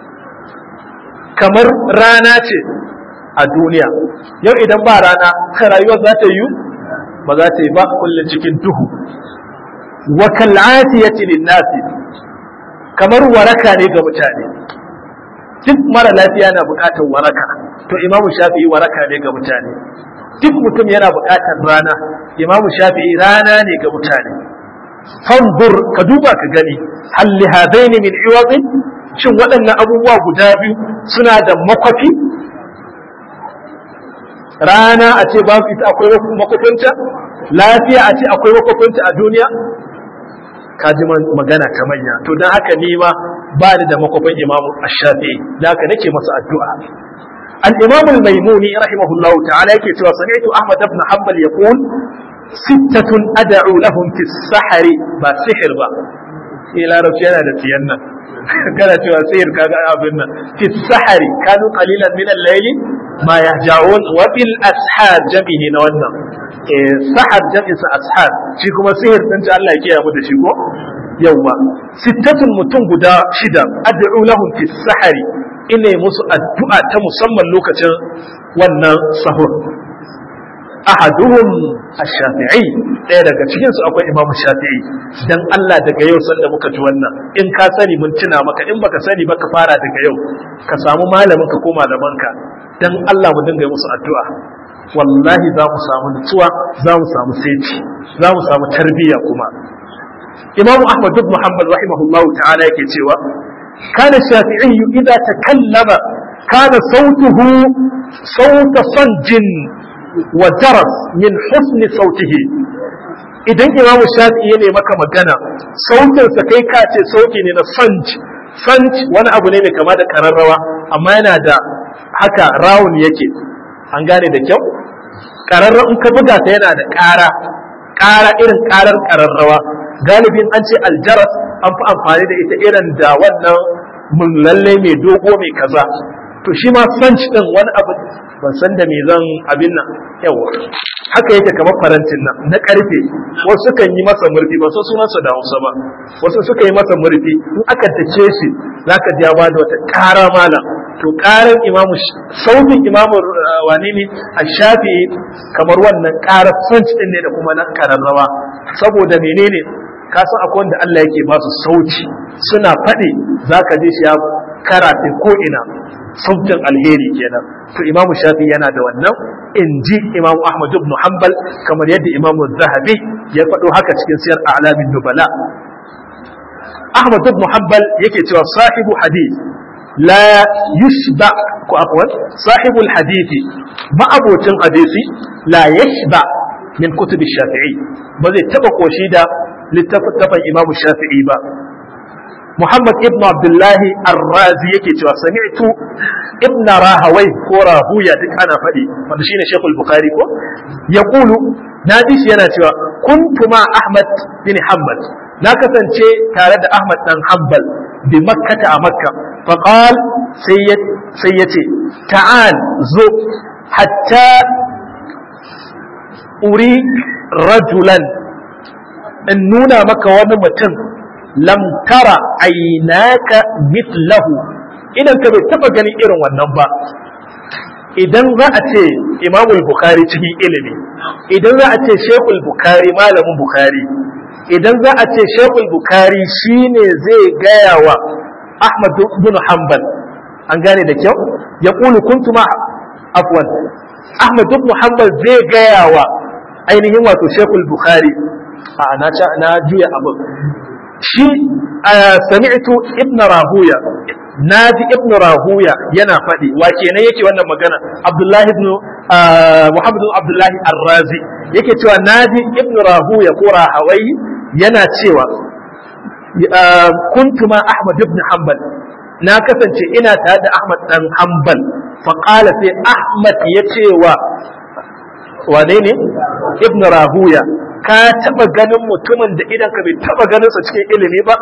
kamar rana ce a duniya yau idan ba rana ka rayuwar za ta yi ba za ta yi ba kullum cikin duhu wa kal'atiyati lin-nasi kamar waraka ne ga mutane duk mara lafiya na bukatar waraka to Imam Shafi'i waraka ne ga mutane duk mutum yana buƙatar rana. Imam Shafi'i rana ne ga mutane. Fanzur, ka duba ka gani, hal li hadaini min iwadin, shin waɗannan abubuwa guda biyu suna da makwafi? Rana a ce babu ita akwai makwafinta, lafiya a ce akwai makwafinta a duniya? Ka ji magana ta manya. To don haka ni ma ba ni da makwafin Imam Shafi'i, da haka nake masa addu'a. الإمام الميموني رحمه الله تعالى يقول سمعت أحمد بن حنبل يقول 6 أدعو لهم في السحر با سحر با إلى رجانا دتينا كانت سحر كابنا في السحر كانوا قليلا من الليل ما يهجعون وبالأسحار جمعه نوانا سحر جمع أسحار شيكو ما سحر أنت الله يكي أبو دشيكو يوم 6 متن قدا شدا أدعو لهم في السحر ina musu addu'a ta musamman lokacin wannan sahur. Ahaduhum ash-Shafi'i, ɗaya daga cikin su akwai Imam Shafi'i. Dan Allah daga yau sanda muka ji wannan, in ka sani mun tuna maka, in baka sani baka fara daga yau, ka samu malamin ka ko malamanka. Dan Allah mu dinga musu addu'a. Wallahi za mu samu nutsuwa, za mu samu saiti, za mu samu tarbiyya kuma. Imam Ahmad ibn Hanbal rahimahullahu ta'ala yake cewa كان الشافعي إذا تكلم كان صوته صوت صنج وجرس من حسن صوته. idan Imam Shafi'i ne maka magana sautinsa kai ka ce sauti ne na sanj wani abu ne mai kama da kararrawa amma yana da haka rawun yake, an gane da kyau. Kararra in ka buga ta yana da ƙara irin ƙarar kararrawa. Galibin an ce aljaras an fi amfani da ita irin da wannan mun lalle mai dogo mai kaza. To shi ma sanci din wani abu ban san da me zan abin nan yawa haka yake kamar farantin nan na karfe, wasu sukan yi masa murfi ba so sunansa da Hausa ba, wasu suka yi masa murfi in aka tace shi zaka ji ya bada wata ƙara malam. To ƙarar sautin imamu wani ne Shafi'i kamar wannan ƙarar sanci din ne da kuma na kararrawa. Saboda menene? Ka san akwai wanda Allah yake ba su sauci suna faɗi zaka ji shi ya karate ko ina, sautin alheri kenan. To Imam Shafi yana da wannan, inji Imam Ahmad ibn Hanbal, kamar yadda Imam Zahabi ya faɗo haka cikin Siyar A'lamin Nubala. Ahmad ibn Hanbal yake cewa sahibu hadith la yushba ko afwan sahibul hadithi ma'abocin hadisi la yashba min kutub Shafi'i, ba zai taba koshi da littafin Imam Shafi'i ba. Muhammad ibn Abdullahi Ar-Razi yake cewa sami'tu ibn Rahawai ko Rahuya duk ana faɗi wanda shine Sheikhul Bukhari ko yaqulu nadi shi yana cewa kuntu ma Ahmad bin Hanbal, na kasance tare da Ahmad dan Hanbal bi Makkah a Makka fa qal sai yace ta'al zo hatta uri rajulan in nuna maka wani mutum lam tara aynaka mithlahu, idan ka bai taba ganin irin wannan ba. Idan za a ce Imamul Bukhari cikin ilimi, idan za a ce Sheikhul Bukhari malamin Bukhari, idan za a ce Sheikhul Bukhari shine zai gaya wa Ahmad ibn Hanbal, an gane da kyau, ya kulu kuntu ma afwan Ahmad ibn Hanbal zai gaya wa ainihin wato Sheikhul Bukhari, na juya abu shi sami'tu ibn Rahuya, naji ibn Rahuya yana faɗi, wa kenan yake wannan magana? Abdullahi ibn Muhammad ibn Abdullahi Ar-Razi yake cewa naji ibn Rahuya ko Rahawai yana cewa kuntu ma Ahmad ibn Hanbal, na kasance ina tare da Ahmad dan Hanbal, fa qala sai Ahmad ya cewa wane ne ibn Rahuya, ka taba ganin mutumin da idan ka bai taba ganin sa cikin ilimi ba?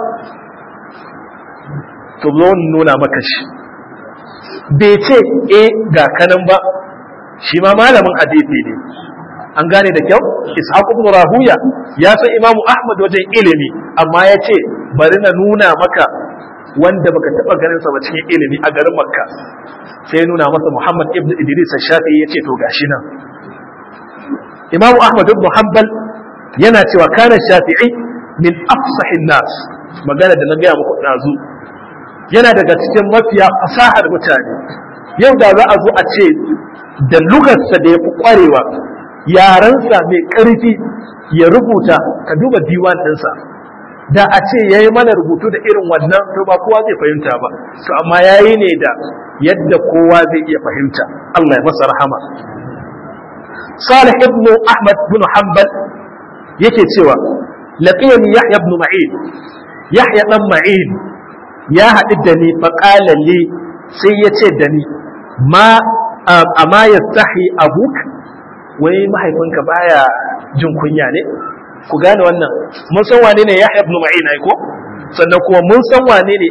To zo nuna maka shi, bai ce ga kanan ba, shi ma malamin hadisi ne, an gane da kyau. Ishaq ibn Rahuya ya san Imamu Ahmad wajen ilimi, amma ya ce bari na nuna maka wanda baka taba ganin sa ba cikin ilimi a garin Makka. Sai nuna masa Muhammad ibn Idris Shafi'i, ya ce to gashi nan. Imamu Ahmad ibn Hanbal yana cewa kana Shafi'i min afsahin nas, magana da na gaya muku dazu, yana daga cikin mafiya fasahar mutane. Yau da za a zo a ce da lugarsa da ya fi ƙwarewa, yarensa mai ƙarfi ya rubuta, ka duba diwan ɗinsa, da a ce ya yi mana rubutu da irin wannan to ba kowa zai fahimta ba, to amma ya yi ne da yadda kowa zai iya fahimta. Allah ya masa rahama. Salih ibn Ahmad bin Hanbal yake cewa laqiyani Yahya ibn Ma'in, Yahya dan Ma'in ya haɗu da ni faqala li, sai ya ce da ni ma amma yastahi abuk, wai mahaifinka baya jin kunya ne? Ku gane wannan, mun san wane ne Yahya ibn Ma'in ai ko, sannan kuma mun san wane ne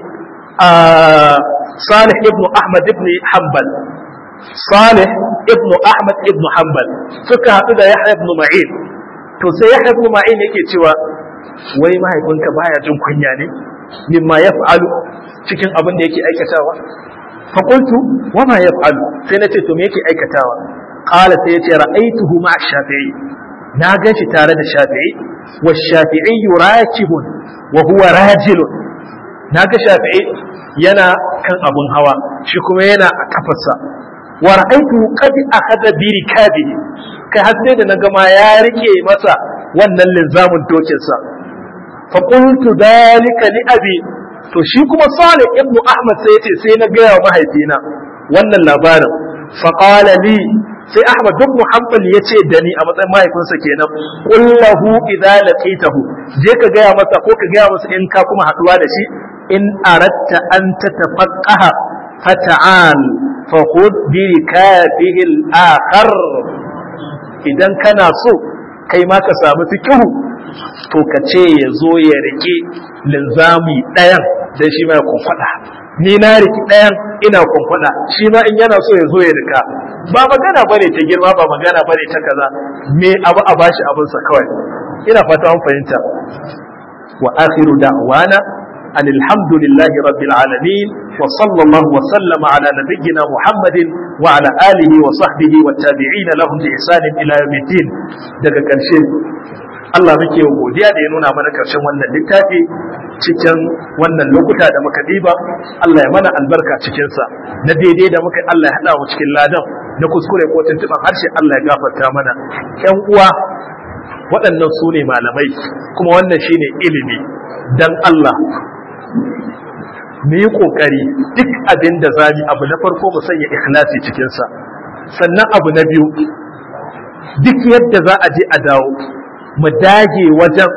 Salih ibn Ahmad ibn Hanbal. Salih ibn Ahmad ibn Hanbal suka haɗu da Yahya ibn Ma'in, to sai Yahya ibn Ma'in yake cewa wai mahaifinka baya jin kunya ne mimma yaf'alu, cikin abin da yake aikatawa. fa qultu wa ma yaf'alu, sai nace to me yake aikatawa? Qala sai yace ra'aytuhu ma'a Shafi'i, na ganshi tare da Shafi'i, wa Shafi'i rakibun wa huwa rajilun, na ga Shafi'i yana kan abun hawa, shi kuma yana a kafarsa. Wa ra'aytu qad akhadha bi rikabihi, kai har sai da naga ma ya rike masa wannan linzamin dokin sa. Fa qultu dalika li abi, to shi kuma Salih ibn Ahmad sai yace sai na ga mahaifina wannan labarin. Fa qala li, sai Ahmad ibn Hanbal yace da ni a matsayin mahaifinsa kenan, qul lahu idza laqitahu, je ka ga masa ko ka ga masa in ka kuma haduwa da shi, in aratta an tatafaqaha fata'al fa khudh bi rikabihi al-akhar, idan kana so kai ma ka samu fikihu to ka ce ya zo ya rike linzami ɗayan dan shi ma ya kunkwada, ni na riki ɗayan ina kunkwada, shi ma in yana so ya zo ya rika. Ba magana bane ta girma, ba magana bane ta kaza, me abu a bashi abinsa kawai. Ina fata an fahimta. Wa akhiru da'wana الحمد لله رب العالمين وصلى الله وسلم على نبينا محمد وعلى آله وصحبه والتابعين لهم بإحسان إلى يوم الدين. daga ƙarshe Allah muke godiya da ya nuna mana ƙarshen wannan littafi cikin wannan lokuta da muka diba. Allah ya mana albarka cikin sa, na daidai da muka Allah ya hada mu cikin ladan, na kuskure ko tuntuban harshe Allah ya gafarta mana. ƴan uwa, waɗannan su ne malamai, kuma wannan shine ilimi. Dan Allah mu yi ƙoƙari duk abin da zamu, abu na farko mu sanya ikhlasi cikinsa, sannan abu na biyu duk yadda za a je a dawo mu dage wajen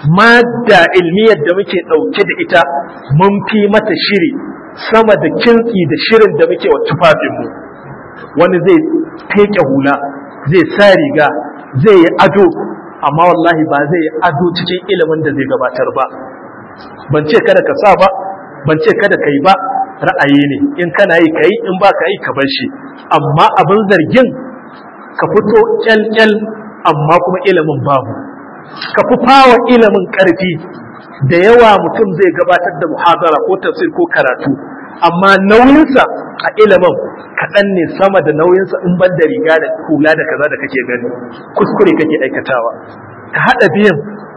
madda ilmiyar da muke ɗauke da ita, mun fi mata shiri sama da kintsi da shirin da muke wa tufafinmu. Wani zai feke hula, zai sa riga, zai yi ado, amma wallahi ba zai yi ado cikin ilimin da zai gabatar ba. Ban ce kada ka sa ba, ban ce kada ka yi ba, ra'ayi ne, in kana yi ka yi, in ba ka yi ka bar shi. Amma abin zargin ka fito kyalkyal amma kuma ilimin babu, ka fi fawa ilimin ƙarfi. Da yawa mutum zai gabatar da muhadara ko tafsir ko karatu, amma nauyinsa a ilimin kaɗan ne sama da nauyinsa in ban da riga da hula da kaza da kake gani. Kuskure kake aikatawa. Ka haɗa biyan,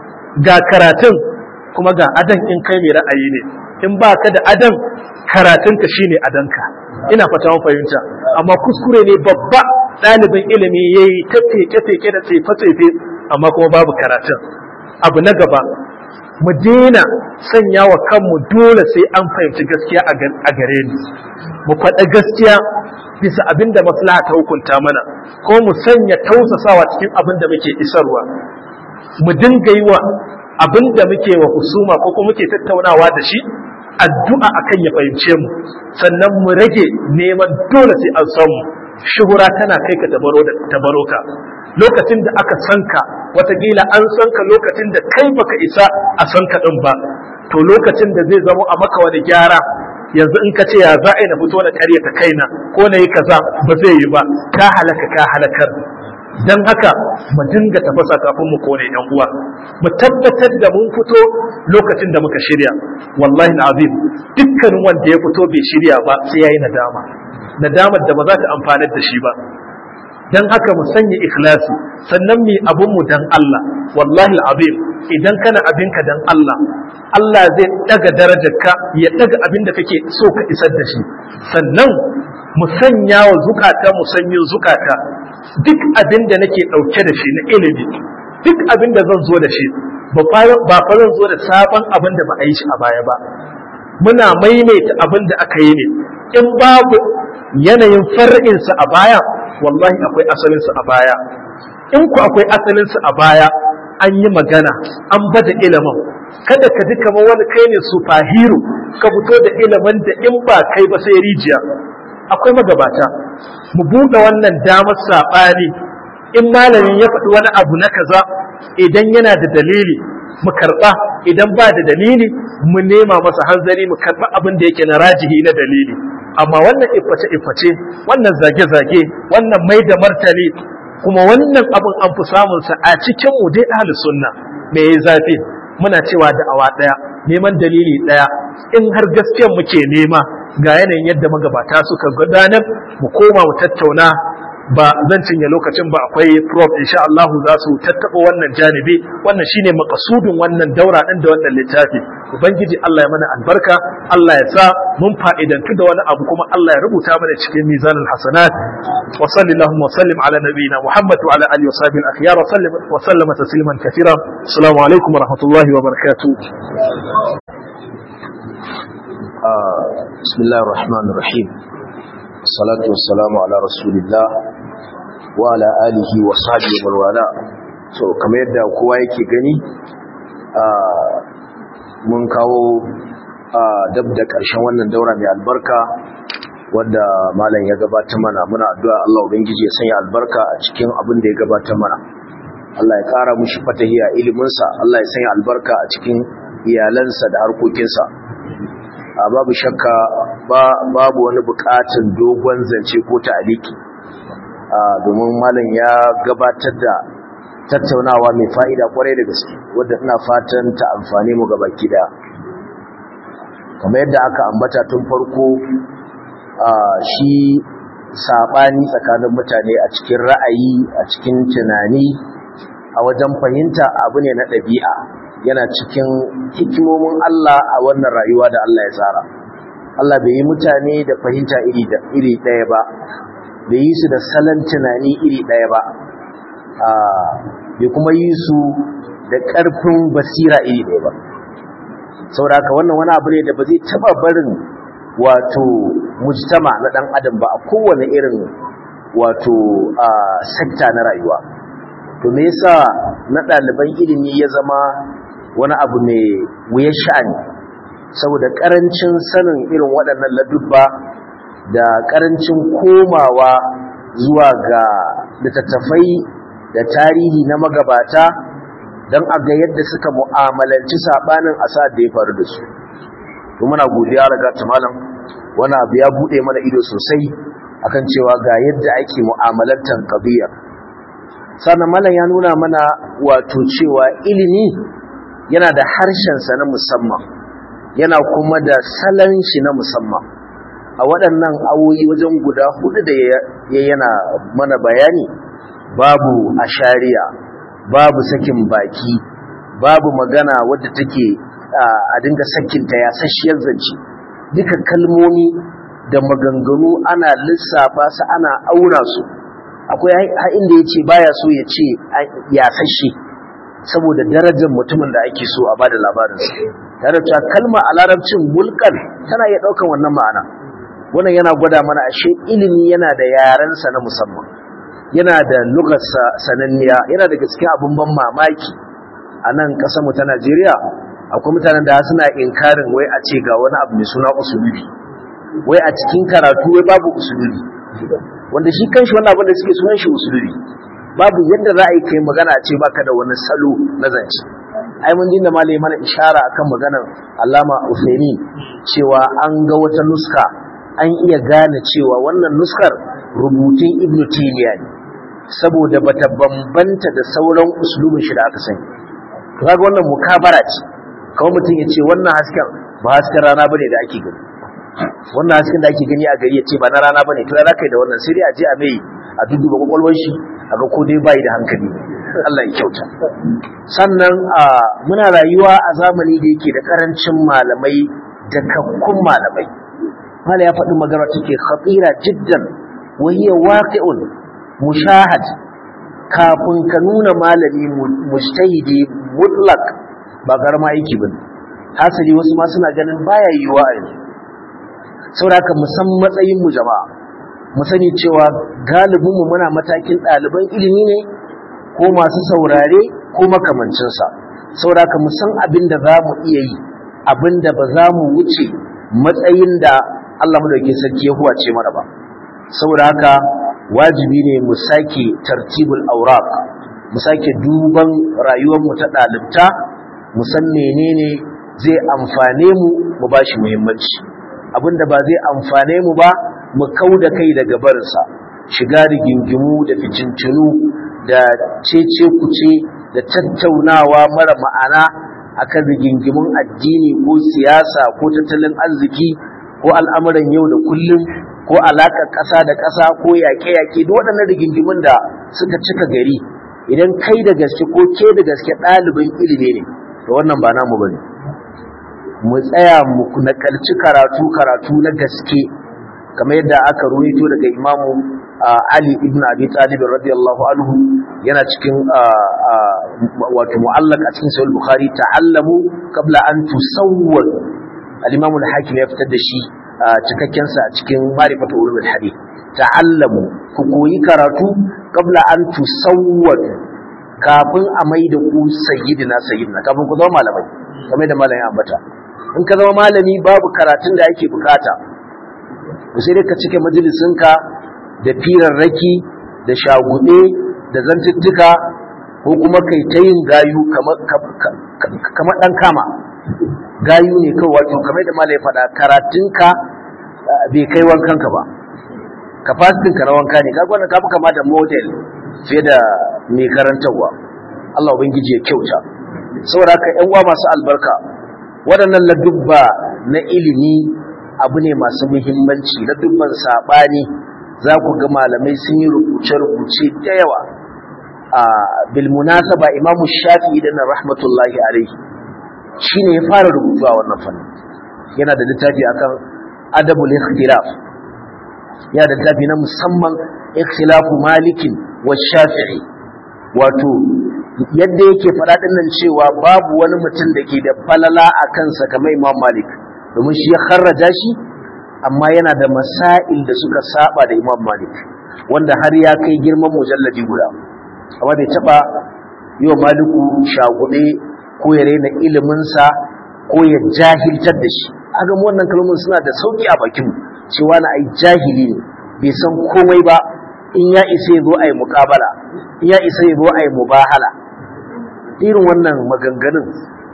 ga karatun kuma ga adan in kai mai ra'ayi ne, in ba ka da adan karatunka shine adanka. Ina fata mun fahimta. Amma kuskure ne babba ɗalibin ilimi yayi ta feke da tsefe amma kuma babu karatun. Abu na gaba, mu daina sanya wa kanmu dole sai an fahimci gaskiya a gare ni, mu faɗa gaskiya bisa abin da maslaha ta hukunta mana, ko mu sanya tausasawa cikin abin da muke isarwa. Mu dinga yi wa abin da muke wa husuma ko kuma muke tattaunawa da shi addu'a akan ya fahimce mu, sannan mu rage neman dole sai an samu. Shuhura tana kai ka tabaro ka. Lokacin da aka sanka, watakila an sanka lokacin da kai baka isa a sanka din ba, to lokacin da zai zama a maka wani gyara, yanzu in ka ce ya za a yi na fito na karyata kaina ko na yi kaza, ba zai yi ba, ka halakar. Dan haka mu dinga tafasa kafin mu kone yan uwa, mu tabbatar da mun fito lokacin da muka shirya. Wallahi azim, dukkanin wanda ya fito bai shirya ba sai yayi nadamar da ba za ta amfanar da shi ba. Dan haka mu sanya ikhlasi, sannan mu abun mu dan Allah. Wallahi azim, idan kana abinka dan Allah, Allah zai daga darajarka, ya daga abin da kake so ka isar da shi. Sannan mu sanya wa zukata mu sanyin zukata duk abin da nake ɗauke da shi na ilimi, duk abin da zan zo da shi ba fa zan zo da sabon abin da ba a yi shi a baya ba, muna maimaita abin da aka yi ne. In babu yanayin far'insa a baya, wallahi akwai asalinsa a baya. In ku akwai asalinsa a baya, an yi magana, an bada ilimin. Kada ka ji kamar wani kai ne superhero ka fito da ilimin da in ba kai ba sai rijiya. Akwai magabata, mu buɗe wannan damar saɓani. In malamin ya faɗi wani abu na kaza, idan yana da dalili mu karɓa, idan ba da dalili mu nema masa hanzari mu karɓa abin da yake na rajihi na dalili. Amma wannan iface-iface, wannan zage-zage, wannan mai da martani, kuma wannan abin an fi samunsa a cikin mu dai ahlus sunna. Me yayi zafi? Muna cewa da awa ɗaya, neman dalili ɗaya. In har gaskiyar muke nema, ga yanayin yadda magabata suka gudanar, mu koma mu tattauna. Ba zan cinye lokacin ba, akwai prof insha Allah za su tattaɓa wannan janibi. Wannan shine makasudin wannan daura ɗin da wannan littafi. Ubangiji Allah ya mana albarka, Allah ya sa mun fa'idantu da wani abu, kuma Allah ya rubuta mana cikin mizanul hasanat. Wa sallallahu wa sallim ala nabiyyina Muhammad wa ala alihi wa sahbihi al-akhyar wa sallama tasliman katira. Assalamu alaikum wa rahmatullahi wa barakatuh. Bismillahir rahmanir rahim. Salatu wassalamu ala rasulillah wa ala alihi wa sahbihi wa wala. So kamar yadda kowa yake gani, mun kawo dab da ƙarshen wannan daura mai albarka wanda malam ya gabata mana. Muna addu'a Allah ubangiji ya sanya albarka a cikin abin da ya gabata mana. Allah ya ƙara mushi fatahi a iliminsa, Allah ya sanya albarka a cikin iyalansa da harkokinsa. Babu shakka babu wani bukatun dogon zance ko ta'aliki, domin malam ya gabatar da tattaunawa mai fa'ida kwarai da gaske, wadda ina fatan ta amfane mu gabaki daya. Kamar yadda aka ambata tun farko, shi saɓani tsakanin mutane a cikin ra'ayi, a cikin tunani, a wajen fahimta abu ne na ɗabi'a, yana cikin hikimomin Allah a wannan rayuwa da Allah ya tsara. Allah bai yi mutane da fahimta iri ɗaya ba, bai yi su da salon tunani iri ɗaya ba, bai kuma yi su da ƙarfin basira iri ɗaya ba. Saboda haka wannan wani abu ne da ba zai taɓa barin wato mujtama na ɗan adam ba a kowane irin wato sekta na rayuwa. To me yasa na ɗaliban ilimi ya zama wani abu mai wuyar sha'ani? Saboda ƙarancin sanin irin waɗannan ladubba da ƙarancin komawa zuwa ga littattafai da tarihi na magabata don a ga yadda suka mu'amalanci saɓanin asad da ya faru da su. To muna godiya daga malam, wani abu ya buɗe mana ido sosai akan cewa ga yadda ake mu'amalantar qadiyya. Sannan malam ya nuna mana wato cewa ilimi yana da harshensa na musamman, yana kuma da salon shi na musamman. A waɗannan awoyi wajen guda 4 da yana mana bayani, babu ashariya, babu sakin baki, babu magana wadda take a dinga sakinta ya sashiyar zance. Duka kalmomi da maganganu ana lissafa su, ana aura su. Akwai inda ya ce baya so ya ce ya sashe, saboda darajar mutumin da ake so a bada labarinsa. Tare da kalma a larabcin mulkan tana iya ɗaukan wannan ma'ana. Wannan yana gwada mana ashe ilimi yana da yarensa na musamman, yana da lugarsa sananniya. Yana daga cikin abin ban mamaki a nan ƙasarmu ta Najeriya, akwai mutanen da suna inkarin wai a ce ga wani abu mai suna usulubi, wai a cikin karatu wai babu usulubi, wanda shi kanshi wannan abin da suke sunan shi usulubi. Babu yadda za a yi kai magana a ce baka da wani salo na zance. Ai mun dinda malai mana ishara akan maganar Allama Usaini cewa an ga wata nuska, an iya gane cewa wannan nuskar rubutun Ibn Taymiyyah ne, saboda bata bambanta da sauran usulubin shi da aka sani. Kaga wannan mukabara ce, kawai mutum ya ce wannan hasken ba hasken rana bane da ake gani, wannan hasken da ake gani a gari ya ce ba na rana bane. To ya za ka yi da wannan? Sai dai a je a mai a dudduba kwakwalwar shi a ga ko dai bai da hankali. Allah ya kyauta. Sannan muna rayuwa a zamani da yake da karancin malamai da kakkun malamai. mala ya faɗi magana take khatira jiddan wa hiya waqi'un mushahad. Kafin ka nuna malami mujtahidi mutlaq ba garma aiki bane, hasali wasu ma suna ganin baya yiwa a yanzu. Saboda haka mu san matsayin mu jama'a, mu sani cewa galibin mu muna matakin ɗaliban ilimi ne ko masu saurare ko makamancinsa. Saboda haka mu san abin da za mu iya yi, abin da ba za mu wuce matsayin da Allah madaukakin sarki ya huwace mana ba. Saboda haka wajibi ne mu sake tartibul awraq, mu sake duban rayuwar mu ta ɗalibta, mu san menene zai amfane mu mu bashi muhimmanci, abinda ba zai amfane mu ba mu kauda kai daga barinsa. Shiga rigingimu da fitintunu da cece kuce da tattaunawa mara ma'ana akan rigingimun addini ko siyasa ko tattalin arziki ko al'amuran yau da kullum ko alaƙar ƙasa da ƙasa ko yaƙe-yaƙe, duk waɗannan rigingimun da suka cika gari, idan kai da gaske ko ke da gaske ɗalibin ilimi ne, to wannan ba namu bane. Mu tsaya mu nakalci karatu na gaske, kamar yadda aka ruwaito daga Imamu Ali ibn Abi Talib radiyallahu anhu, yana cikin wato mu'allaq a cikin Sahih Bukhari, ta'allamu qabla an tusawwadu. Al-Imam al-Hakim ya fitar da shi cikakken sa a cikin Ma'rifatu Ulumul Hadith. Ta'allamu, ku koyi karatu qabla an tusawwadu, kafin a maida ku sayyidina, kafin ku zama malamai, kamar da malamin ambata. In ka zama malami babu karatun da ake bukata, sai dai ka cike majalisinka da firarraki da shagude da zantuttuka, ko kuma kai ta yin gayu kamar ɗan kama gayu ne kawai. Wato kamar da malai faɗa, karatunka bai kai wankanka ba, kafasitinka na wanka ne, kaga wannan kafi kama da model fiye da mai karantarwa. Allah ubangiji ya kyauta. Saboda haka ƴan uwa masu albarka, waɗannan ladubba na ilimi abu ne masu muhimmanci. Ladubban saɓani za ku ga malamai sun yi rubuce-rubuce da yawa. Bil munasaba Imamu Shafi'i da na rahmatullahi alaihi shine ya fara rubutu a wannan fannin. Yana da littafi akan adabul ikhtilaf, yana da littafi na musamman ikhtilafu Malikin wa Shafi'i. Wato yadda yake faɗa nan cewa babu wani mutum da ke da falala a kansa kamar Imam Malik, domin shi ya kharraja shi, amma yana da masail da suka saba da Imam Malik, wanda har ya kai girman mujalladi guda, amma bai taba yi wa Maliku shagude ko ya raina iliminsa ko ya jahiltar da shi. Aga wannan kalmomin suna da sauki a bakin cewa na ai jahili ne, bai san komai ba, in ya isa ya zo ai muqabala, in ya isa ya zo ai mubahala. Irin wannan maganganun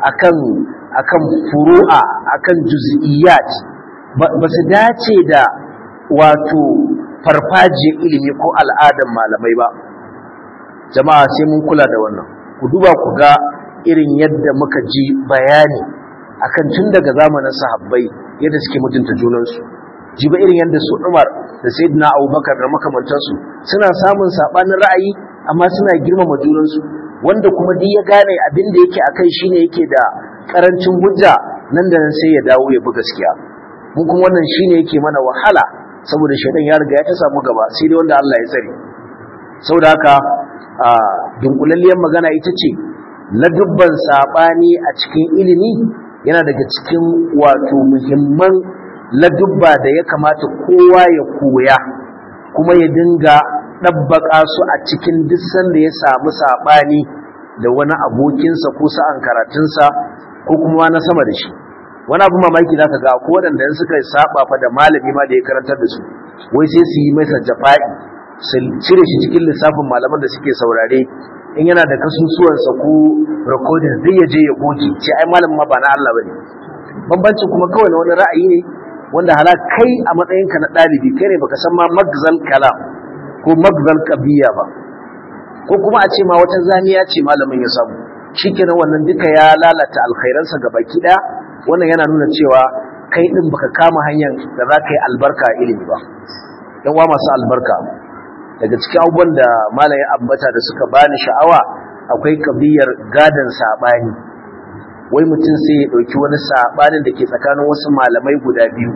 akan furu'a, akan juz'iyat ba su dace da wato farfajiyar ilimi ko al'adar malamai ba. Jama'a sai mun kula da wannan. Ku duba ku ga irin yadda muka ji bayani akan tun daga zamanin sahabbai yadda suke mutunta junansu. Ji ba irin yadda su Umar da Sayyidina Abubakar da makamantansu suna samun sabanin ra'ayi amma suna girmama junansu, wanda kuma duk ya gane abin da yake akai shine yake da karancin hujja, nan da nan sai ya dawo ya bi gaskiya. Mun kuma wannan shine yake mana wahala, saboda shaitan ya riga ya ta samu gaba, sai dai wanda Allah ya tsare. Saboda haka dunkulalliyar magana ita ce ladubban sabani a cikin ilimi yana daga cikin wato muhimman ladubba da ya kamata kowa ya koya kuma ya dinga ɗabbaka su a cikin duk sanda ya samu sabani da wani abokinsa ko sa'an karatunsa ko kuma na sama da shi. Wani abu mamaki za ka ga ko waɗanda suka saba fa da malami ma da ya karantar da su, wai sai su yi masa jafa'i, su cire shi cikin lissafin malaman da suke saurare. In yana da kasusuwansa ko recording zai ya je ya goge, ce ai malamin ma ba na Allah bane. Bambancin kuma kawai na wani ra'ayi ne wanda hala kai a matsayinka na ɗalibi kai ne baka san ma magzal kalam ko magzal qabiya ba, ko kuma a ce ma wata zaniya ce malamin ya samu, shikenan wannan duka ya lalata alkhairansa gabaki daya. Wannan yana nuna cewa kai din baka kama hanyar da za ka yi albarka a ilimi ba. Yan uwa masu albarka, daga cikin abubuwan da malam ya ambata da suka bani sha'awa akwai kabiyar gadan sabani. Wai mutum sai ya dauki wani sabanin da ke tsakanin wasu malamai guda biyu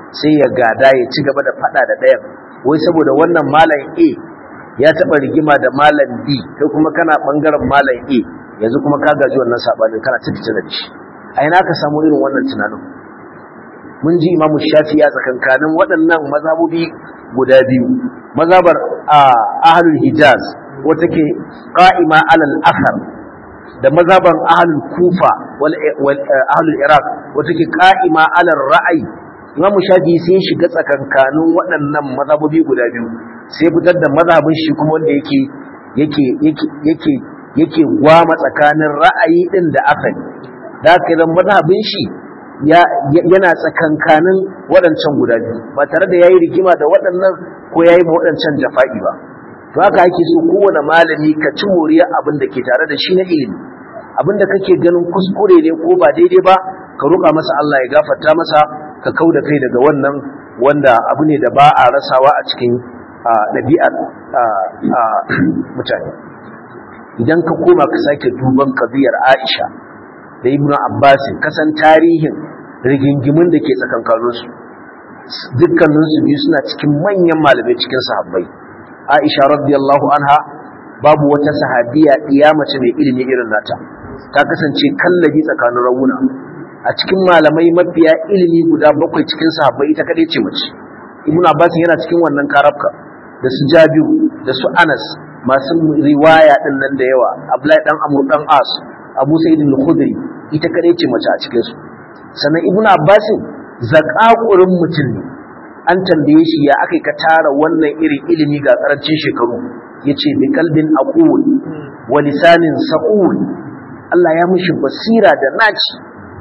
sai ya gada ya ci gaba da fada da ɗayan, wai saboda wannan malam A ya taɓa rigima da malam B, kai kuma kana ɓangaren malam A, yanzu kuma ka gaji wannan saɓanin kana ta fitina da shi. A ina ka samu irin wannan tunanin? Mun ji Imamu Shafi ya tsakankanin waɗannan mazhabobi guda biyu, mazhabar ahlul Hijaz wata ke qa'ima alal athar, da mazhaban ahlul Kufa wal ahlul Iraq wata ke qa'ima alal ra'ayi. Imamu Shafi sai ya shiga tsakankanin waɗannan mazhabobi guda biyu, sai fitar da mazhabin shi kuma wanda yake gwama tsakanin ra'ayi din da asali. Da haka idan mazhabin shi yana tsakankanin waɗancan guda biyu ba tare da yayi rigima da waɗannan ko yayi ma waɗancan jafa'i ba. To haka ake so kowane malami ka ci moriya abin da ke tare da shi na ilimi, abin da kake ganin kuskure ne ko ba daidai ba ka roƙa masa Allah ya gafarta masa, ka kauda kai daga wannan wanda abu ne da ba a rasawa a cikin ɗabi'ar mutane. Idan ka koma ka sake duban qadiyar Aisha da Ibn Abbas, kasan tarihin rigingimin da ke tsakankaninsu, dukkaninsu biyu suna cikin manyan malamai cikin sahabbai. Aisha radiyallahu anha babu wata sahabiya iya mace mai ilimi irin nata, ta kasance kallabi tsakanin rawuna. A cikin malamai mafiya ilimi guda 7 cikin sahabbai ita kadai ce mace. Ibn Abbas yana cikin wannan karabka, da su Jabiru da su Anas masu riwaya din nan da yawa, Abdullahi dan Amr dan As, Abu Sa'id al-Khudri, ita kadai ce mace a cikin su. Sannan Ibn Abbas zakakurin mutum ne, an tambaye shi ya akai ka tara wannan irin ilimi ga karancin shekaru, yace bi qalbin aqul wa lisanin saqul, Allah ya mishi basira da naci.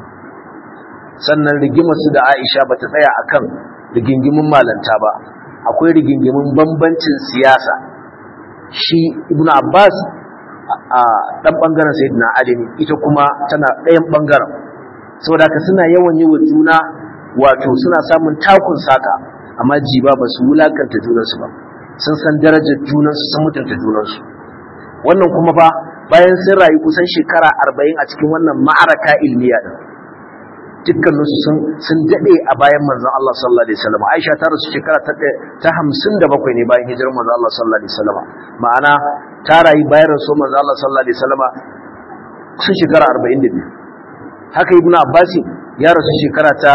Sannan rigimar su da Aisha bata tsaya akan rigingimin malanta ba, akwai rigingimin bambancin siyasa. Shi Ibn Abbas a ɗan ɓangaren Sayyidina Ali ne, ita kuma tana ɗayan ɓangaren, saboda haka suna yawan yi wa juna, wato suna samun takun saka, amma jiba ba su wulakanta junansu ba, sun san darajar junansu, sun mutunta junansu. Wannan kuma fa bayan sun rayu kusan shekara 40 a cikin wannan ma'araka ilmiya din, dukkaninsu sun daɗe a bayan manzon Allah sallallahu alaihi wasallam. Aisha ta rasu shekara ta 57 ne bayan hijirar manzon Allah sallallahu alaihi wasallam, ma'ana ta rayu bayan rasul manzon Allah sallallahu alaihi wasallam sun shekara 42. Haka Ibn Abbas ya rasu shekara ta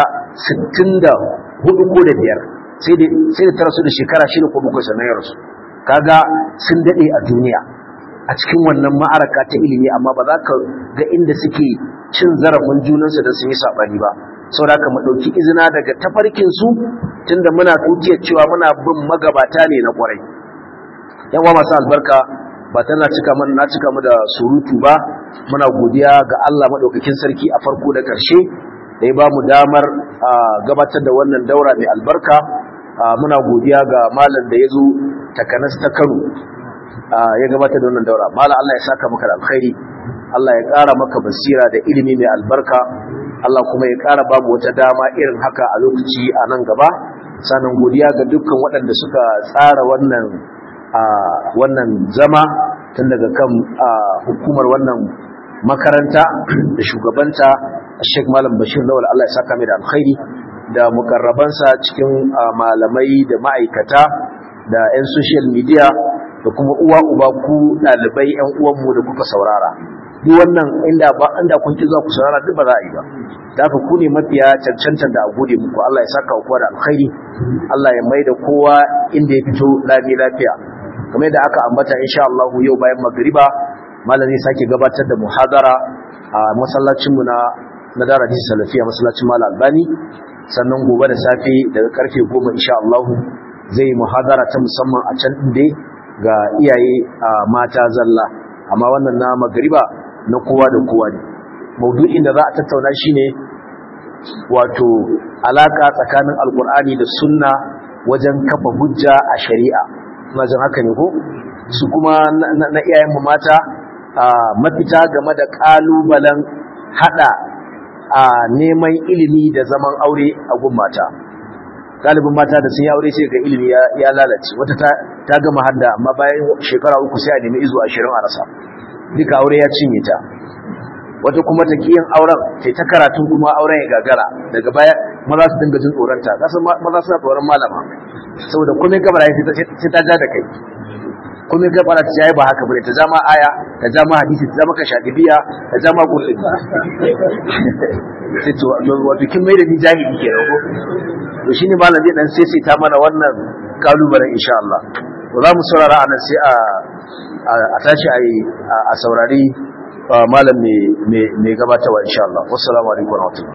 64 ko da 5, sai da ta rasu da shekara 6 ko 7 sannan ya rasu. Kaga sun daɗe a duniya a cikin wannan ma'araka ta ilimi, amma ba za ka ga inda suke cin zarafin junansu da sun yi saɓani ba. Sau da mu ɗauki izina daga tafarkinsu, tunda muna tutiyar cewa muna bin magabata ne na ƙwarai. Yawa masu albarka, ba tana na cika mu da surutu ba, muna godiya ga Allah maɗaukakin sarki a farko da ƙarshe da ya ba mu damar gabatar da wannan daura mai albarka. Muna godiya ga malam da ya zo takanas ta Kano ya gabatar da wannan daura. Malam, Allah ya saka maka da alkhairi, Allah ya ƙara maka basira da ilimi mai albarka, Allah kuma ya ƙara babu wata dama irin haka a lokaci a nan gaba. Sannan godiya ga dukkan waɗanda suka tsara wannan zama, tun daga kan hukumar wannan makaranta da shugabanta Sheikh Malam Bashir Lawal, Allah ya saka mai da alkhairi, da mukarrabansa cikin malamai da ma'aikata da 'yan social media, da kuma uwa uba ku ɗalibai 'yan uwanmu da kuka saurara. Duk wannan inda kun ki zuwa ku saurara duk ba za a yi ba. Da haka ku ne mafiya cancantar da a gode muku. Allah ya saka kowa da alkhairi, Allah ya mai da kowa inda ya fito lami lafiya. Kamar yadda aka ambata, insha Allah yau bayan magriba malam zai sake gabatar da muhadara a masallacinmu na Dara Hadisi Salafiya, masallacin Malam Albani. Sannan gobe da safe daga karfe 10 insha Allah zai muhadara ta musamman a can inda ga iyaye mata zalla, amma wannan na magriba na kowa da kowa ne. Maudu'in da za a tattauna shine wato alaka tsakanin alkur'ani da sunna wajen kafa hujja a shari'a. Majin haka ne ko su kuma na iyayen mu mata mafita game da kalubalen hada neman ilimi da zaman aure a gun mata. Galibin mata da sun yi aure sai ga ilimi ya lalace, wata ta gama hadda amma bayan shekara 3 sai a nemi izo 20 a rasa, duka aure ya cinye ta. Wata kuma ta kiyin auren sai ta karatu kuma auren ya gagara, daga baya maza su dinga jin tsoronta kasan maza suna tsoron malama saboda komai gabara sai ta ja da kai komai gabara ta jaye ba haka bane ta ja ma aya ta ja ma hadisi ta ja maka shadibiya ta ja ma qur'ani sai to wato kin mai da ni jahili kenan ko to shine malam zai dan sai ta mana wannan kalubalen insha Allah to za mu saurara anan sai a tashi a saurari malam mai gabatarwa insha Allah. Wassalamu alaikum wa rahmatullahi